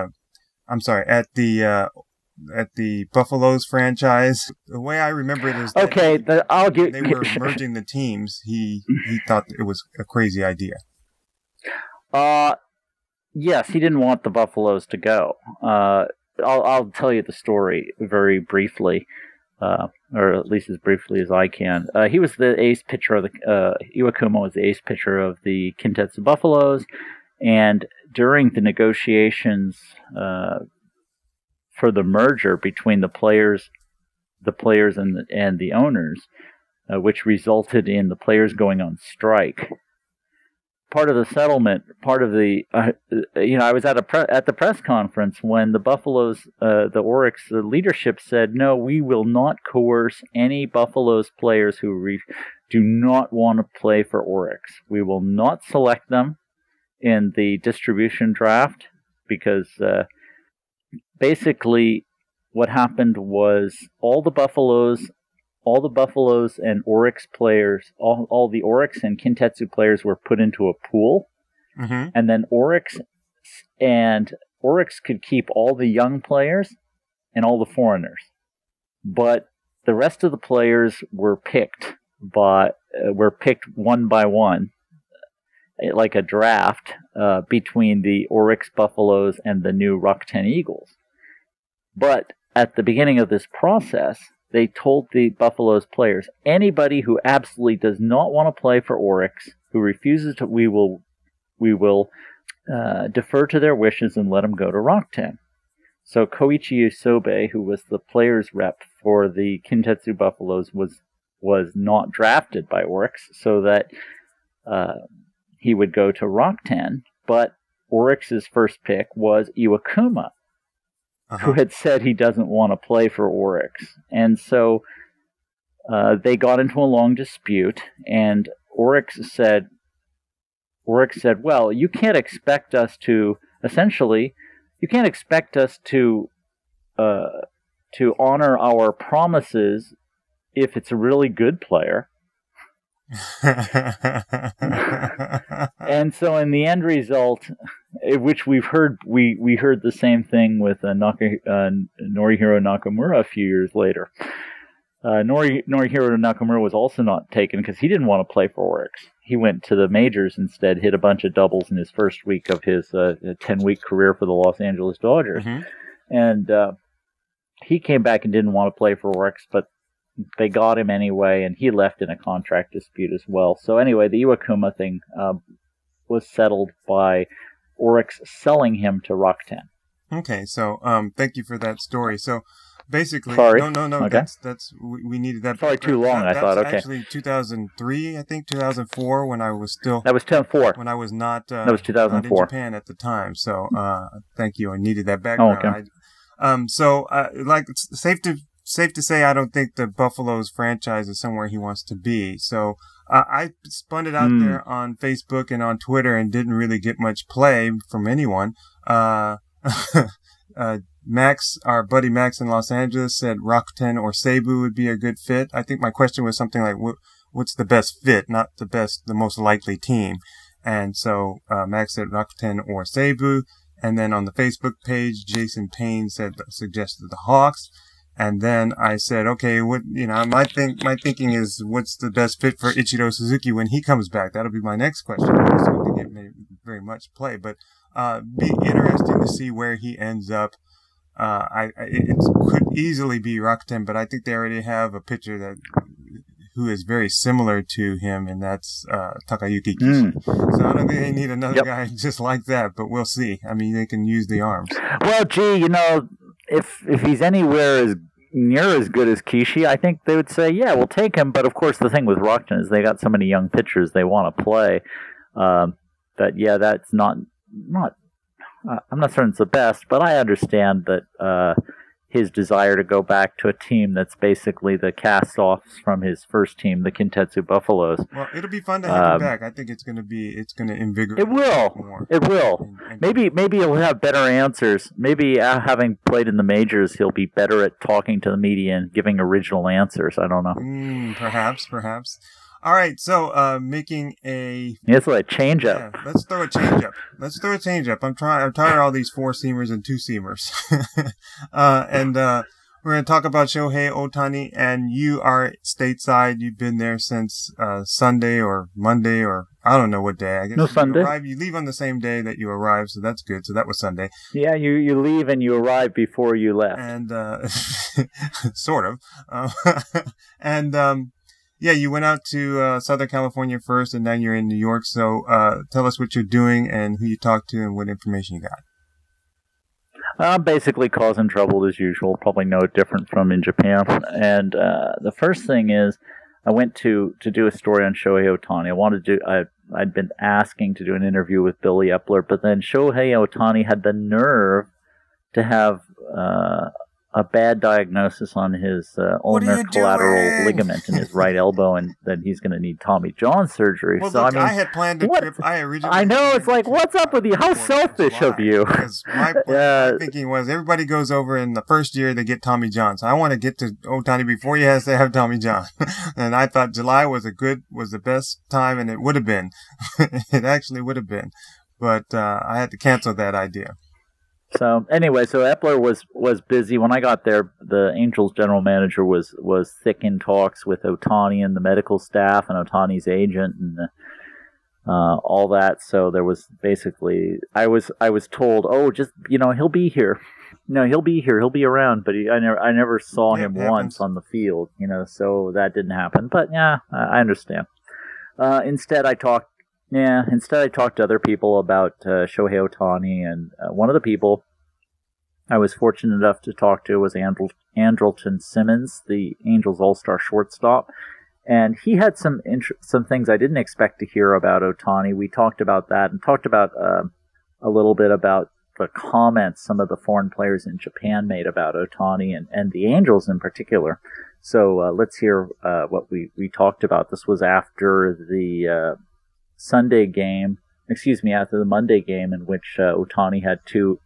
A: at the Buffaloes franchise. The way I remember it is that they were merging the teams. He thought it was a crazy idea.
B: Yes, he didn't want the Buffaloes to go. I'll tell you the story very briefly, or at least as briefly as I can. He was the ace pitcher of Iwakuma was the ace pitcher of the Kintetsu Buffaloes, and during the negotiations for the merger between the players and the owners, which resulted in the players going on strike. Part of the settlement, part of the, I was at the press conference when the Buffaloes, the Oryx, the leadership said, no, we will not coerce any Buffaloes players who do not want to play for Oryx. We will not select them in the distribution draft because basically what happened was all the Buffaloes and Oryx players, all the Oryx and Kintetsu players were put into a pool, and then Oryx could keep all the young players and all the foreigners, but the rest of the players were picked one by one, like a draft between the Oryx Buffaloes and the new Rakuten Eagles. But at the beginning of this process, they told the Buffaloes players, anybody who absolutely does not want to play for Oryx, who refuses to, we will defer to their wishes and let them go to Rakuten. So Koichi Isobe, who was the players rep for the Kintetsu Buffaloes, was not drafted by Oryx, so that he would go to Rakuten. But Oryx's first pick was Iwakuma, who had said he doesn't want to play for Oryx. And so they got into a long dispute, and Oryx said, well, you can't expect us to honor our promises if it's a really good player. And so in the end result, which we heard the same thing with Norihiro Nakamura a few years later. Norihiro Nakamura was also not taken because he didn't want to play for Oryx. He went to the majors instead, hit a bunch of doubles in his first week of his 10-week career for the Los Angeles Dodgers. And he came back and didn't want to play for Oryx, but they got him anyway, and he left in a contract dispute as well. So anyway, the Iwakuma thing was settled by Oryx selling him to Rakuten.
A: Okay, so thank you for that story. So basically,
B: sorry.
A: No.
B: Okay.
A: That's we needed that.
B: Sorry, too long. I thought. Okay.
A: Actually, 2003, I think 2004, when I was still.
B: That was 2004.
A: When I was not.
B: That was 2004.
A: Not in Japan at the time. So thank you. I needed that background.
B: Oh, okay.
A: So it's safe to say, I don't think the Buffaloes franchise is somewhere he wants to be. So I spun it out there on Facebook and on Twitter and didn't really get much play from anyone. Max, our buddy Max in Los Angeles, said Rakuten or Seibu would be a good fit. I think my question was something like, what's the best fit, not the most likely team. And so Max said Rakuten or Seibu. And then on the Facebook page, Jason Payne suggested the Hawks. And then I said, okay, my thinking is, what's the best fit for Ichiro Suzuki when he comes back? That'll be my next question. This one didn't get very much play, but be interesting to see where he ends up. It could easily be Rakuten, but I think they already have a pitcher who is very similar to him, and that's Takayuki Kishi. So I don't think they need another guy just like that, but we'll see. I mean, they can use the arms.
B: Well, gee, if he's anywhere near as good as Kishi, I think they would say, yeah, we'll take him. But of course, the thing with Rakuten is they got so many young pitchers they want to play. That's not. I'm not certain it's the best, but I understand that his desire to go back to a team that's basically the cast-offs from his first team, the Kintetsu Buffaloes.
A: Well, it'll be fun to have him back. I think it's going to invigorate.
B: It will.
A: More.
B: It will. Maybe he'll have better answers. Maybe having played in the majors, he'll be better at talking to the media and giving original answers. I don't know.
A: Perhaps. All right, so making
B: it's like a change-up.
A: Yeah, let's throw a change-up. I'm tired of all these 4-seamers and 2-seamers. And we're going to talk about Shohei Ohtani, and you are stateside. You've been there since Sunday or Monday, or I don't know what day. I guess
B: Sunday.
A: You leave on the same day that you arrive, so that's good. So that was Sunday.
B: Yeah, you leave and you arrive before you left.
A: And sort of. Yeah, you went out to Southern California first, and then you're in New York. So tell us what you're doing and who you talked to and what information you got.
B: I'm basically causing trouble as usual, probably no different from in Japan. And the first thing is I went to do a story on Shohei Ohtani. I'd been asking to do an interview with Billy Epler, but then Shohei Ohtani had the nerve to have a bad diagnosis on his ulnar collateral ligament in his right elbow, and that he's going to need Tommy John surgery.
A: Well,
B: so
A: look,
B: I mean,
A: I had planned a trip. I
B: know, it's like, what's up with you? How selfish of you?
A: Because my thinking was everybody goes over in the first year they get Tommy John. So I want to get to Ohtani before he has to have Tommy John. And I thought July was the best time, and it would have been. It actually would have been. But I had to cancel that idea.
B: So anyway, Epler was busy. When I got there, the Angels general manager was thick in talks with Ohtani and the medical staff and Ohtani's agent and all that. So there was basically, I was told, oh, just, he'll be here. No, he'll be here. He'll be around. But I never saw him once on the field. So that didn't happen. But yeah, I understand. Instead, I talked to other people about Shohei Ohtani, and one of the people I was fortunate enough to talk to was Andrelton Simmons, the Angels All-Star shortstop, and he had some things I didn't expect to hear about Ohtani. We talked about that and talked about a little bit about the comments some of the foreign players in Japan made about Ohtani and the Angels in particular. So let's hear what we talked about. This was after the Sunday game, after the Monday game, in which Ohtani had two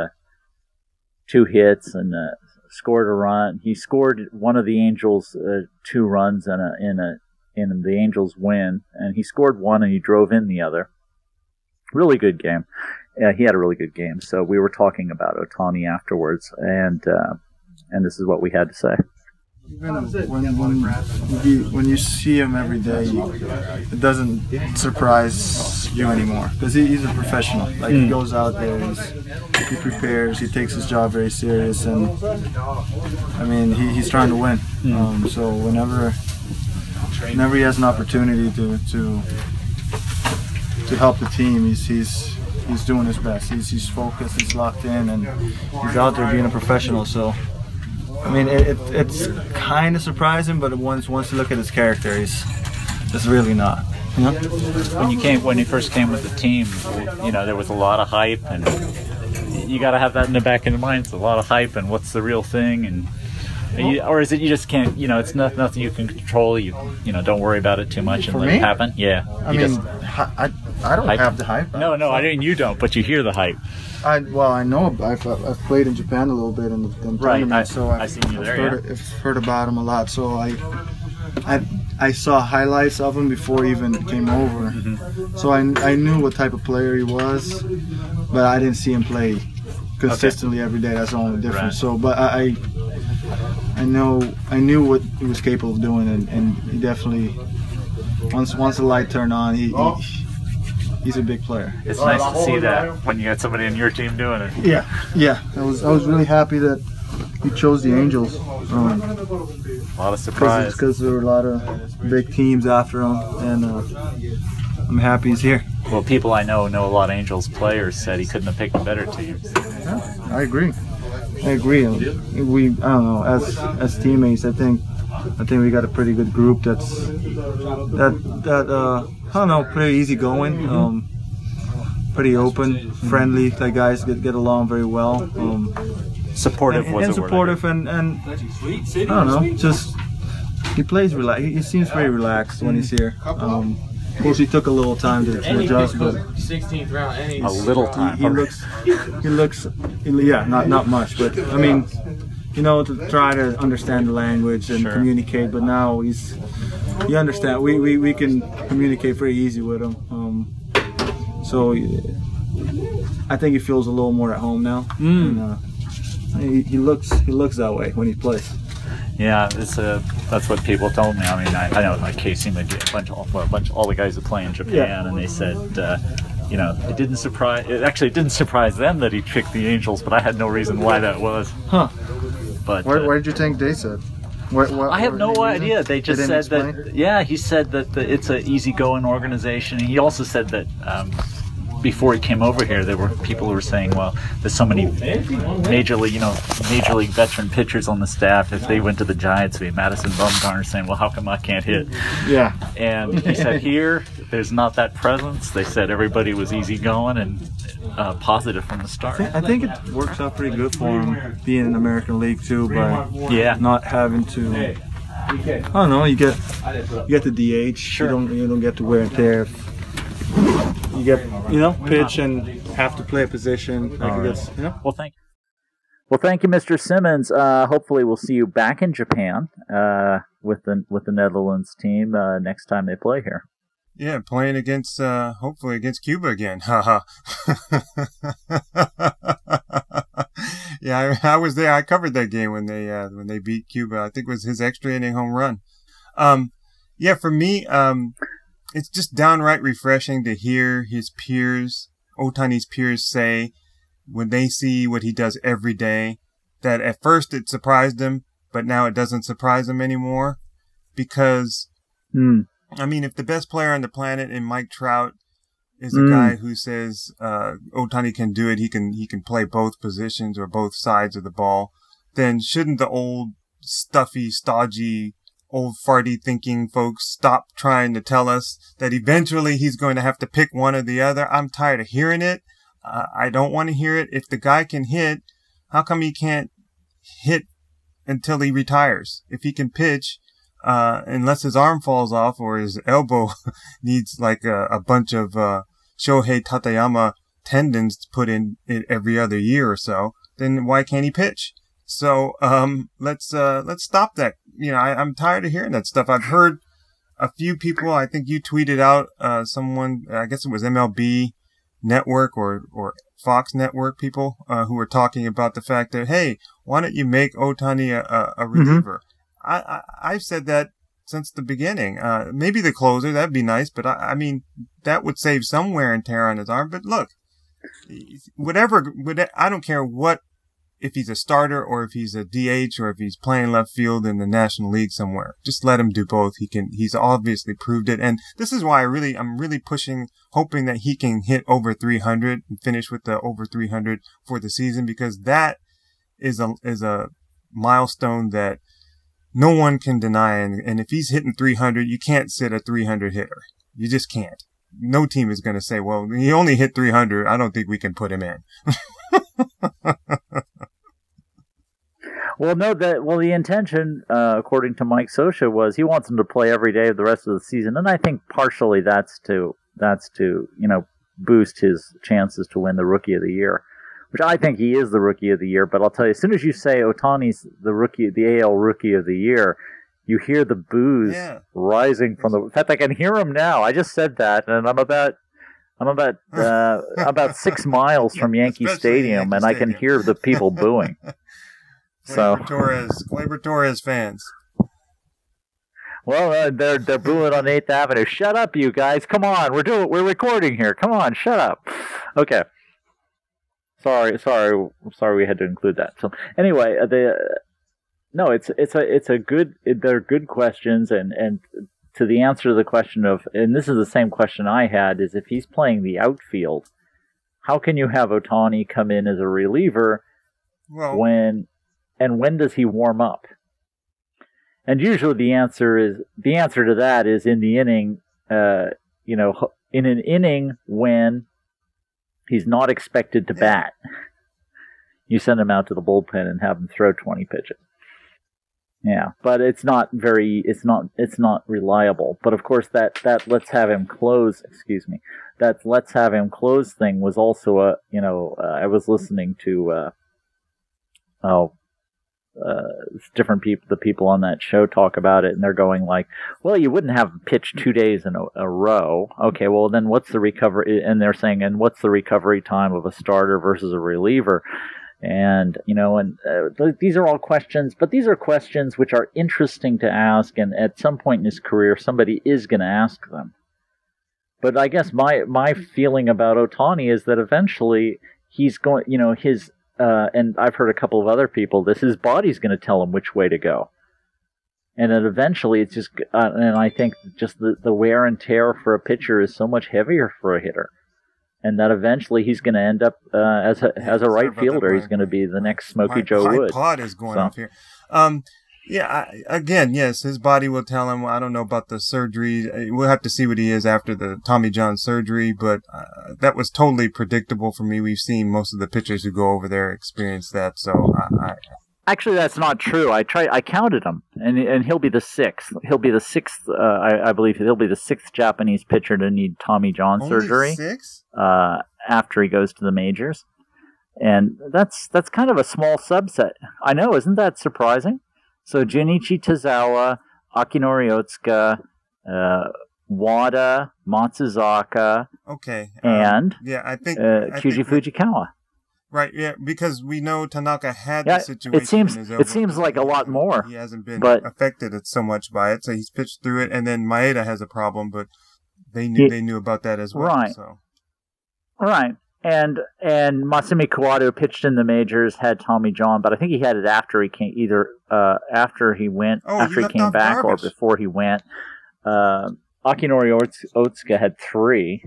B: hits and scored a run. He scored one of the Angels' 2 runs in the Angels' win, and he scored one and he drove in the other. Really good game. He had a really good game. So we were talking about Ohtani afterwards, and this is what we had to say.
E: Even when you see him every day, it doesn't surprise you anymore because he's a professional. Like he goes out there, he prepares, he takes his job very serious, and I mean he's trying to win. So whenever he has an opportunity to help the team, he's doing his best. He's focused, he's locked in, and he's out there being a professional. So. I mean, it's kind of surprising, but once you look at his character, it's really not.
F: When you first came with the team, there was a lot of hype, and you got to have that in the back of your mind. It's a lot of hype, and what's the real thing, or is it you just can't? It's nothing you can control. You don't worry about it too much and let it happen. Yeah.
E: I don't have the hype.
F: No, I mean you don't, but you hear the hype.
E: I know I've played in Japan a little bit in tournaments, so I've heard about him a lot. So I saw highlights of him before he even came over. Mm-hmm. So I knew what type of player he was, but I didn't see him play consistently every day. That's the only difference. Right. So, but I knew what he was capable of doing, and he definitely once the light turned on, he's a big player.
F: It's nice to see that when you got somebody on your team doing it.
E: Yeah. I was really happy that he chose the Angels.
F: A lot of surprise.
E: Because there were a lot of big teams after him, and I'm happy he's here.
F: Well, people I know a lot of Angels players said he couldn't have picked a better team.
E: Yeah, I agree. I don't know, as teammates, I think we got a pretty good group that I don't know, pretty easygoing, pretty open, friendly. The guys get along very well.
F: Supportive
E: and supportive, and I don't know, just he plays relaxed. He seems very relaxed when he's here. Of course, he took a little time to adjust, but
F: 16th round, a little time.
E: He looks, not much, but I mean, to try to understand the language and communicate. But now you understand. We can communicate very easy with him. So I think he feels a little more at home now. And, he looks that way when he plays.
F: Yeah, that's what people told me. I mean, I know like Casey McGee, all the guys that play in Japan, and they said, it actually didn't surprise them that he picked the Angels, but I had no reason why that was.
E: Huh.
F: But
E: what did you think they said?
F: I have no idea. They just said that. Yeah, he said that it's an easygoing organization. He also said that before he came over here, there were people who were saying, well, there's so many major league veteran pitchers on the staff. If they went to the Giants, it'd be Madison Bumgarner saying, well, how come I can't hit?
E: Yeah.
F: And he said here, there's not that presence. They said everybody was easygoing and positive from the start.
E: I think it works out pretty good for him being in the American League too, by not having to. I don't know. You get the DH. Sure. You don't get to wear and tear. You get pitch and have to play a position.
F: Well, thank you.
B: Well, thank you, Mr. Simmons. Hopefully, we'll see you back in Japan with the Netherlands team next time they play here.
A: Yeah, playing against hopefully against Cuba again. Haha. Yeah, I was there. I covered that game when they beat Cuba. I think it was his extra inning home run. Yeah, for me, it's just downright refreshing to hear his peers, Ohtani's peers, say when they see what he does every day, that at first it surprised them, but now it doesn't surprise them anymore. Because, I mean, if the best player on the planet in Mike Trout is a guy who says Ohtani can do it, he can play both positions or both sides of the ball, then shouldn't the old stuffy, stodgy, old farty thinking folks stop trying to tell us that eventually he's going to have to pick one or the other? I'm tired of hearing it. I don't want to hear it. If the guy can hit, how come he can't hit until he retires? If he can pitch, unless his arm falls off or his elbow needs like a bunch of Shohei Tateyama tendons put in it every other year or so, then why can't he pitch? So let's stop that. I'm tired of hearing that stuff. I've heard a few people. I think you tweeted out someone. I guess it was MLB Network or Fox Network people who were talking about the fact that, hey, why don't you make Ohtani a reliever? I've said that since the beginning. Maybe the closer, that'd be nice, but I mean, that would save some wear and tear on his arm. But look, I don't care if he's a starter or if he's a DH or if he's playing left field in the National League somewhere. Just let him do both. He's obviously proved it. And this is why I'm really pushing, hoping that he can hit over 300 and finish with the over 300 for the season, because that is a milestone that no one can deny. And if he's hitting 300, you can't sit a 300 hitter. You just can't. No team is going to say, well, he only hit 300. I don't think we can put him in.
B: Well, the intention, according to Mike Scioscia, was he wants him to play every day of the rest of the season, and I think partially that's to boost his chances to win the Rookie of the Year, which I think he is the Rookie of the Year. But I'll tell you, as soon as you say Ohtani's the AL Rookie of the Year, you hear the boos rising from the. In fact, I can hear him now. I just said that, and I'm about 6 miles from Yankee Stadium, and I can hear the people booing.
A: Gleyber Torres fans.
B: Well, they're booing on 8th Avenue. Shut up, you guys! Come on, we're recording here. Come on, shut up. Okay. Sorry, we had to include that. So anyway, they're good questions, and to the answer to the question of, and this is the same question I had, is if he's playing the outfield, how can you have Ohtani come in as a reliever when does he warm up? And usually the answer to that is in the inning, in an inning when he's not expected to bat. You send him out to the bullpen and have him throw 20 pitches. Yeah, but it's not reliable. But of course that let's have him close, that let's have him close thing was also I was listening to different people, the people on that show talk about it, and they're going like, well, you wouldn't have pitched 2 days in a row. Okay, well then what's the recovery? And they're saying, and what's the recovery time of a starter versus a reliever? And, these are all questions, but these are questions which are interesting to ask, and at some point in his career, somebody is going to ask them. But I guess my feeling about Ohtani is that eventually he's going, and I've heard a couple of other people, his body's going to tell him which way to go. And then eventually it's just, and I think just the wear and tear for a pitcher is so much heavier for a hitter. and that eventually he's going to end up as a right fielder. He's going to be the next Smokey Joe Wood.
A: My pod is going off here. Yes, his body will tell him. I don't know about the surgery. We'll have to see what he is after the Tommy John surgery, but that was totally predictable for me. We've seen most of the pitchers who go over there experience that, so
B: Actually, that's not true. I counted him, and he'll be the sixth. He'll be the sixth. I believe he'll be the sixth Japanese pitcher to need Tommy John surgery.
A: Six?
B: After he goes to the majors, and that's kind of a small subset. I know, isn't that surprising? So Junichi Tazawa, Akinori Otsuka, Wada, Matsuzaka, and
A: I think
B: Kyuji Fujikawa.
A: Right, yeah, because we know Tanaka had the situation.
B: It seems like a lot more.
A: He hasn't been affected so much by it, so he's pitched through it. And then Maeda has a problem, but they knew about that as well.
B: Right.
A: So.
B: Right. And Masumi Kawada, who pitched in the majors, had Tommy John, but I think he had it after he came, either after he came back or before he went. Akinori Otsuka had 3.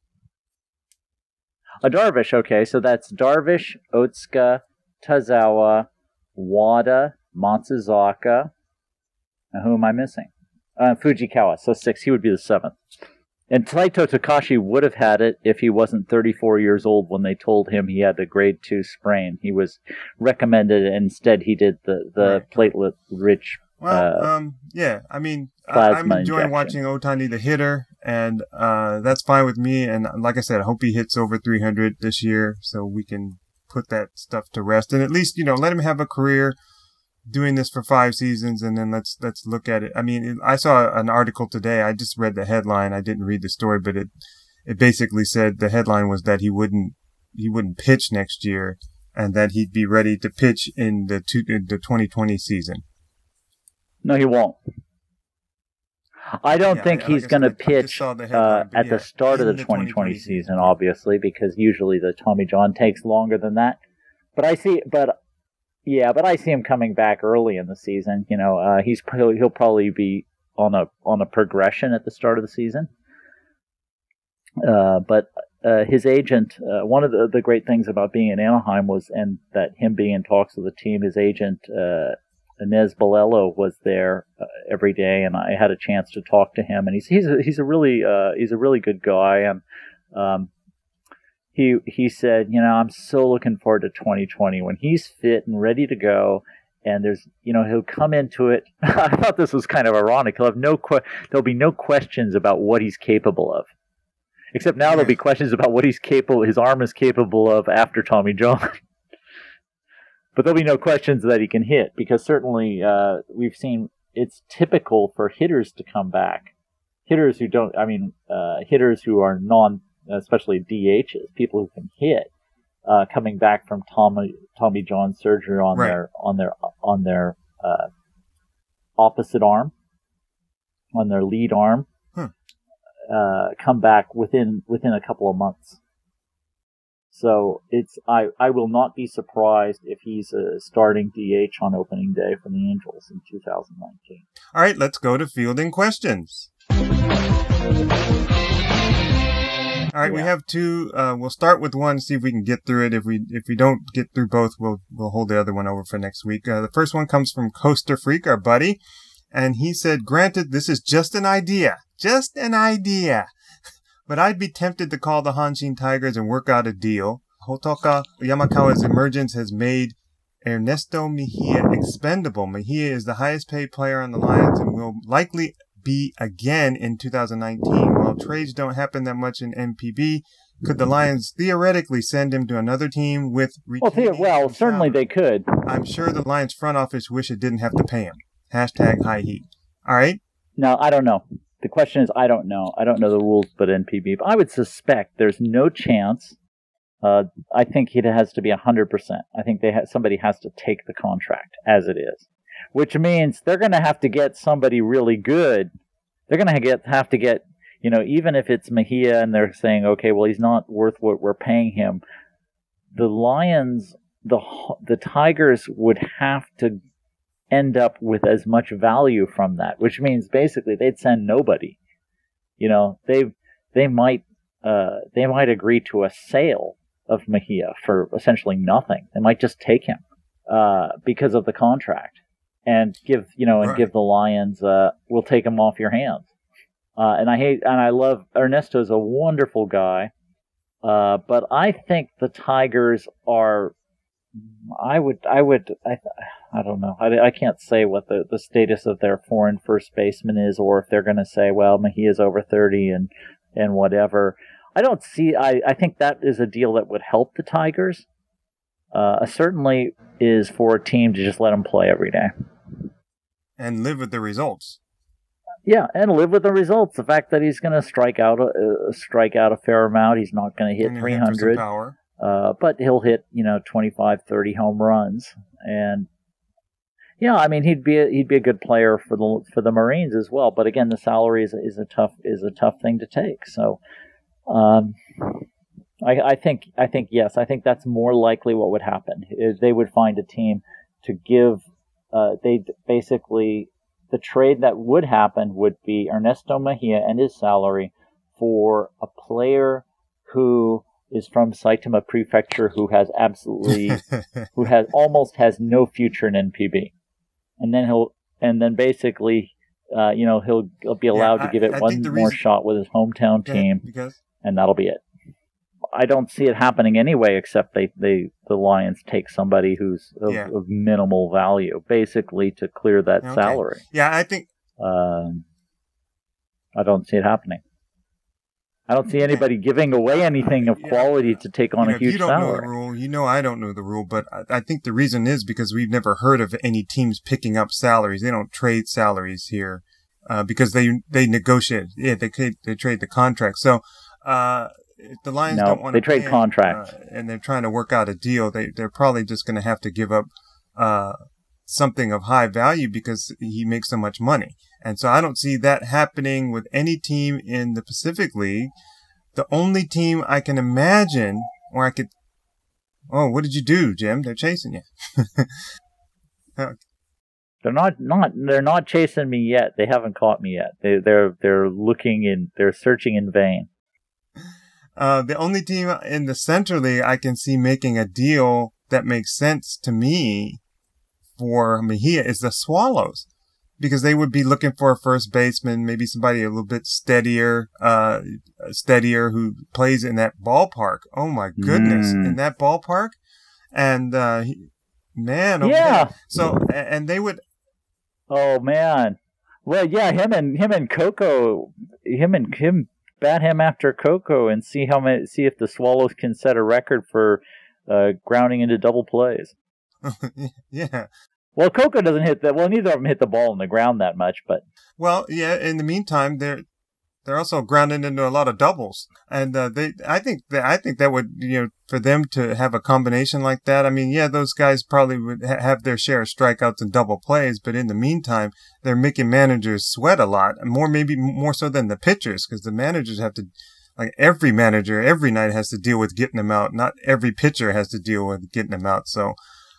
B: Darvish, okay, so that's Darvish, Otsuka, Tazawa, Wada, Matsuzaka. Now, who am I missing? Fujikawa, so 6. He would be the 7th. And Taito Takashi would have had it if he wasn't 34 years old when they told him he had a grade 2 sprain. He was recommended, and instead he did the platelet-rich
A: I'm enjoying watching Ohtani the hitter, and that's fine with me. And like I said, I hope he hits over 300 this year so we can put that stuff to rest. And at least, let him have a career doing this for 5 seasons, and then let's look at it. I mean, I saw an article today. I just read the headline. I didn't read the story, but it basically said the headline was that he wouldn't pitch next year, and that he'd be ready to pitch in the 2020 season.
B: No, he won't. I don't think he's going to pitch at the start of the 2020 season, obviously, because usually the Tommy John takes longer than that. But I see him coming back early in the season. He'll probably be on a progression at the start of the season. But his agent, one of the great things about being in Anaheim was, and that him being in talks with the team, his agent, Inez Bolello, was there every day, and I had a chance to talk to him. And he's a really good guy, and he said, I'm so looking forward to 2020 when he's fit and ready to go. And there's, he'll come into it. I thought this was kind of ironic. There'll be no questions about what he's capable of, except now there'll be questions about what his arm is capable of after Tommy John. But there'll be no questions that he can hit, because certainly we've seen it's typical for hitters to come back. Hitters who are especially DHs, people who can hit, coming back from Tommy John surgery on their opposite arm, on their lead arm, come back within a couple of months. So I will not be surprised if he's a starting DH on opening day for the Angels in 2019.
A: All right, let's go to fielding questions. All right, we have 2. We'll start with one, see if we can get through it. If we don't get through both, we'll hold the other one over for next week. The first one comes from Coaster Freak, our buddy, and he said, "Granted, this is just an idea. But I'd be tempted to call the Hanshin Tigers and work out a deal. Hotoka Yamakawa's emergence has made Ernesto Mejia expendable. Mejia is the highest paid player on the Lions and will likely be again in 2019. While trades don't happen that much in NPB, could the Lions theoretically send him to another team with retaining
B: certainly they could.
A: I'm sure the Lions front office wish it didn't have to pay him. #high heat. All right?
B: No, I don't know. The question is, I don't know. I don't know the rules, but NPB. But I would suspect there's no chance. I think it has to be 100%. I think somebody has to take the contract as it is, which means they're going to have to get somebody really good. They're going to have to get, even if it's Mejia and they're saying, okay, well, he's not worth what we're paying him. The Lions, the Tigers would have to end up with as much value from that, which means basically they'd send nobody. They might they might agree to a sale of Mejia for essentially nothing. They might just take him because of the contract, and give the Lions, we'll take him off your hands. And I love Ernesto's a wonderful guy, but I think the Tigers are. I don't know. I can't say what the status of their foreign first baseman is, or if they're going to say, well, Mejia's over 30 and whatever. I don't see. I think that is a deal that would help the Tigers. Certainly is for a team to just let him play every day
A: and live with the results.
B: Yeah, and live with the results. The fact that he's going to strike out a fair amount. He's not going to hit 300.
A: Power.
B: But he'll hit 25, 30 home runs, and yeah, I mean he'd be a good player for the Marines as well. But again, the salary is a tough thing to take. So, I think yes, I think that's more likely what would happen. Is they would find a team to give. They basically the trade that would happen would be Ernesto Mejia and his salary for a player who is from Saitama Prefecture who has almost has no future in NPB, and then basically he'll be allowed to give it one more shot with his hometown team, and that'll be it. I don't see it happening anyway, except the Lions take somebody who's of minimal value, basically to clear that salary.
A: Yeah, I think
B: I don't see it happening. I don't see anybody giving away anything of quality to take on a huge salary.
A: You don't know the rule. I don't know the rule, but I think the reason is because we've never heard of any teams picking up salaries. They don't trade salaries here because they negotiate. Yeah, they trade the contract. So if the Lions don't want to
B: trade contracts,
A: and they're trying to work out a deal, they're probably just going to have to give up something of high value because he makes so much money. And so I don't see that happening with any team in the Pacific League. The only team I can imagine where I could... Oh, what did you do, Jim? They're chasing you.
B: They're not chasing me yet. They haven't caught me yet. They're searching in vain.
A: The only team in the Central League I can see making a deal that makes sense to me for Mejia is the Swallows, because they would be looking for a first baseman, maybe somebody a little bit steadier who plays in that ballpark. Oh my goodness, in that ballpark, and man. So and they would.
B: Oh man, well yeah, him and Coco, him bat him after Coco and see if the Swallows can set a record for grounding into double plays.
A: Yeah.
B: Well, Coco doesn't hit that. Well, neither of them hit the ball on the ground that much, but.
A: Well, yeah. In the meantime, they're also grounding into a lot of doubles, and I think that would, for them to have a combination like that. I mean, yeah, those guys probably would have their share of strikeouts and double plays, but in the meantime, they're making managers sweat a lot, maybe more so than the pitchers, because the managers have to. Like every manager, every night has to deal with getting them out. Not every pitcher has to deal with getting them out. So,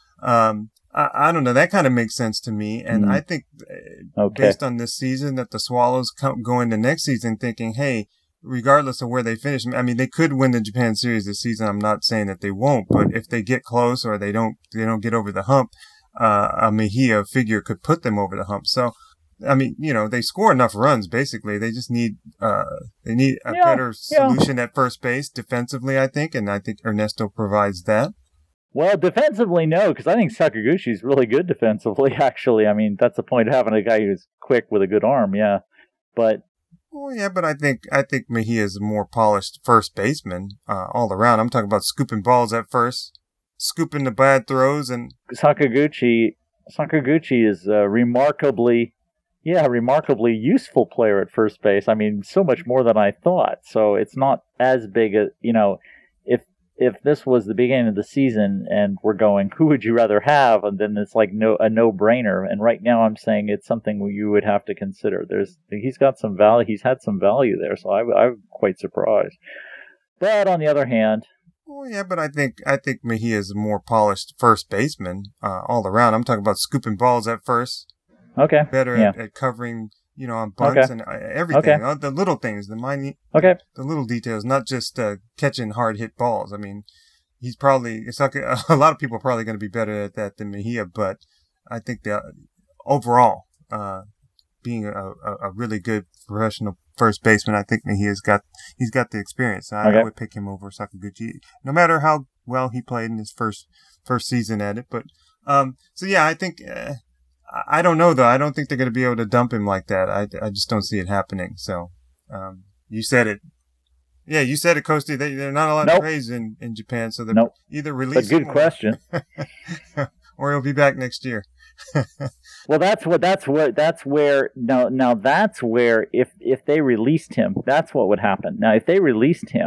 A: I don't know. That kind of makes sense to me. And I think based on this season that the Swallows go into next season thinking, hey, regardless of where they finish, I mean, they could win the Japan Series this season. I'm not saying that they won't, but if they get close or they don't get over the hump, a Mejia figure could put them over the hump. So, I mean, they score enough runs, basically. They just need, a better solution at first base defensively, I think. And I think Ernesto provides that.
B: Well, defensively, no, because I think Sakaguchi's really good defensively, actually. I mean, that's the point of having a guy who's quick with a good arm, yeah. But.
A: Well, yeah, but I think Mejia is a more polished first baseman all around. I'm talking about scooping balls at first, scooping the bad throws, and.
B: Sakaguchi is remarkably useful player at first base. I mean, so much more than I thought. So it's not as big a, if this was the beginning of the season and we're going, who would you rather have? And then it's like a no-brainer. And right now I'm saying it's something you would have to consider. He's got some value. He's had some value there. So I'm quite surprised. But on the other hand.
A: Well, yeah, but I think Mejia is a more polished first baseman all around. I'm talking about scooping balls at first.
B: Okay.
A: Better at covering on bunts and everything. The little things, the little details, not just catching hard hit balls. I mean, it's like a lot of people are probably going to be better at that than Mejia, but I think overall, being a really good professional first baseman, I think he's got the experience. I would pick him over Sakaguchi, no matter how well he played in his first season at it. But I think I don't know though. I don't think they're going to be able to dump him like that. I just don't see it happening. So you said it. Yeah, you said it, Kosti. They're not allowed to raise in Japan, so they're either release him.
B: A good question.
A: Or he'll be back next year.
B: Well, that's where if they released him, that's what would happen. Now, if they released him,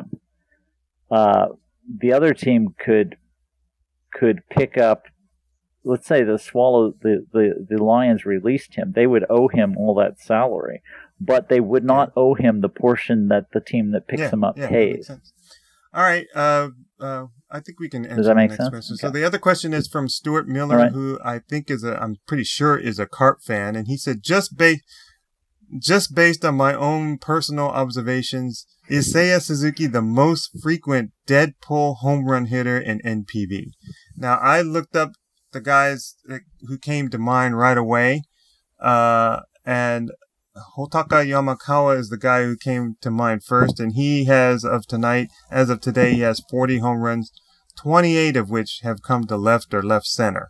B: the other team could pick up. Let's say the Lions released him, they would owe him all that salary, but they would not owe him the portion that the team that picks him up pays.
A: All right. I think we can answer
B: the
A: next
B: sense?
A: question.
B: Okay.
A: So the other question is from Stuart Miller, who I think I'm pretty sure is a Carp fan, and he said, just based on my own personal observations, is Seiya Suzuki the most frequent dead pull home run hitter in NPB? Now, I looked up the guys who came to mind right away, and Hotaka Yamakawa is the guy who came to mind first, and he has, as of today, he has 40 home runs, 28 of which have come to left or left center.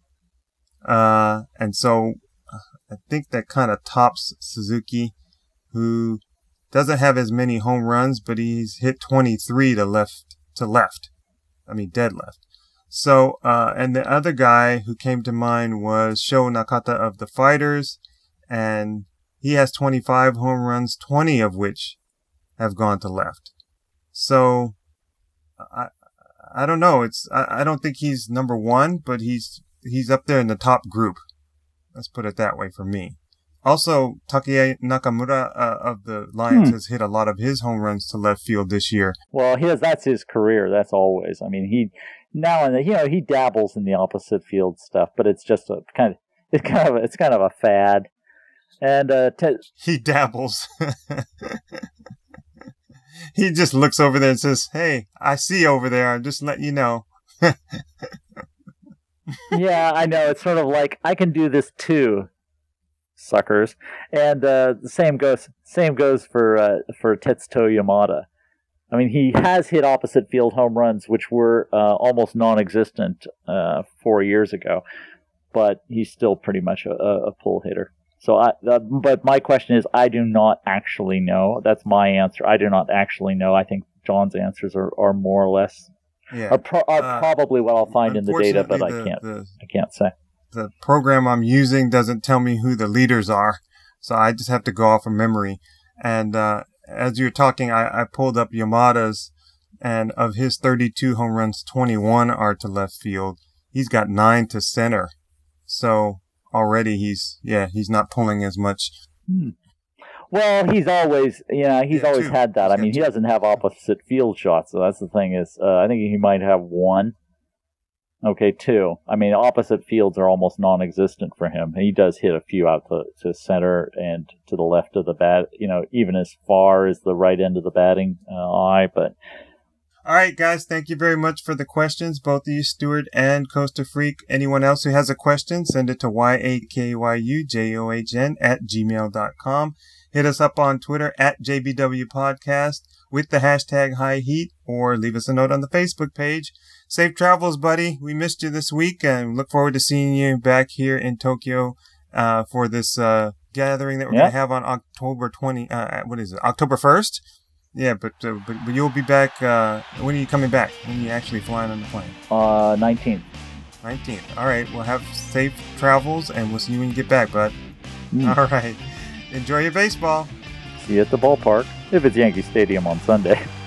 A: And so I think that kind of tops Suzuki, who doesn't have as many home runs, but he's hit 23 to left. I mean, dead left. So, and the other guy who came to mind was Sho Nakata of the Fighters, and he has 25 home runs, 20 of which have gone to left. So, I don't know. I don't think he's number one, but he's up there in the top group. Let's put it that way for me. Also, Takeya Nakamura of the Lions has hit a lot of his home runs to left field this year.
B: Well, that's his career. That's always. I mean, he dabbles in the opposite field stuff, but it's just it's kind of a fad. And
A: he dabbles. He just looks over there and says, "Hey, I see over there. I'm just letting you know."
B: Yeah, I know. It's sort of like, I can do this too, suckers. And the same goes for Tetsuto Yamada. I mean, he has hit opposite field home runs, which were almost non-existent 4 years ago, but he's still pretty much a pull hitter. So, but my question is, I do not actually know. That's my answer. I do not actually know. I think John's answers are more or less are probably what I'll find in the data, but I can't say.
A: The program I'm using doesn't tell me who the leaders are, so I just have to go off of memory. And as you're talking, I pulled up Yamada's, and of his 32 home runs, 21 are to left field. He's got 9 to center. So already he's not pulling as much.
B: Well, he's always had that. I mean, he doesn't have opposite field shots, so that's the thing is, I think he might have 1. Okay, 2. I mean, opposite fields are almost non-existent for him. He does hit a few out to center and to the left of the bat, even as far as the right end of the batting eye, but...
A: All right, guys, thank you very much for the questions, both of you, Stuart and Costa Freak. Anyone else who has a question, send it to yakyujohn@gmail.com. Hit us up on Twitter @JBW Podcast with the hashtag High Heat, or leave us a note on the Facebook page. Safe travels, buddy. We missed you this week, and look forward to seeing you back here in Tokyo for this gathering that we're going to have on October 1st? Yeah, but you'll be back. When are you coming back? When are you actually flying on the plane?
B: 19th.
A: 19th. All right. Well, have safe travels, and we'll see you when you get back, bud. All right. Enjoy your baseball.
B: See you at the ballpark, if it's Yankee Stadium on Sunday.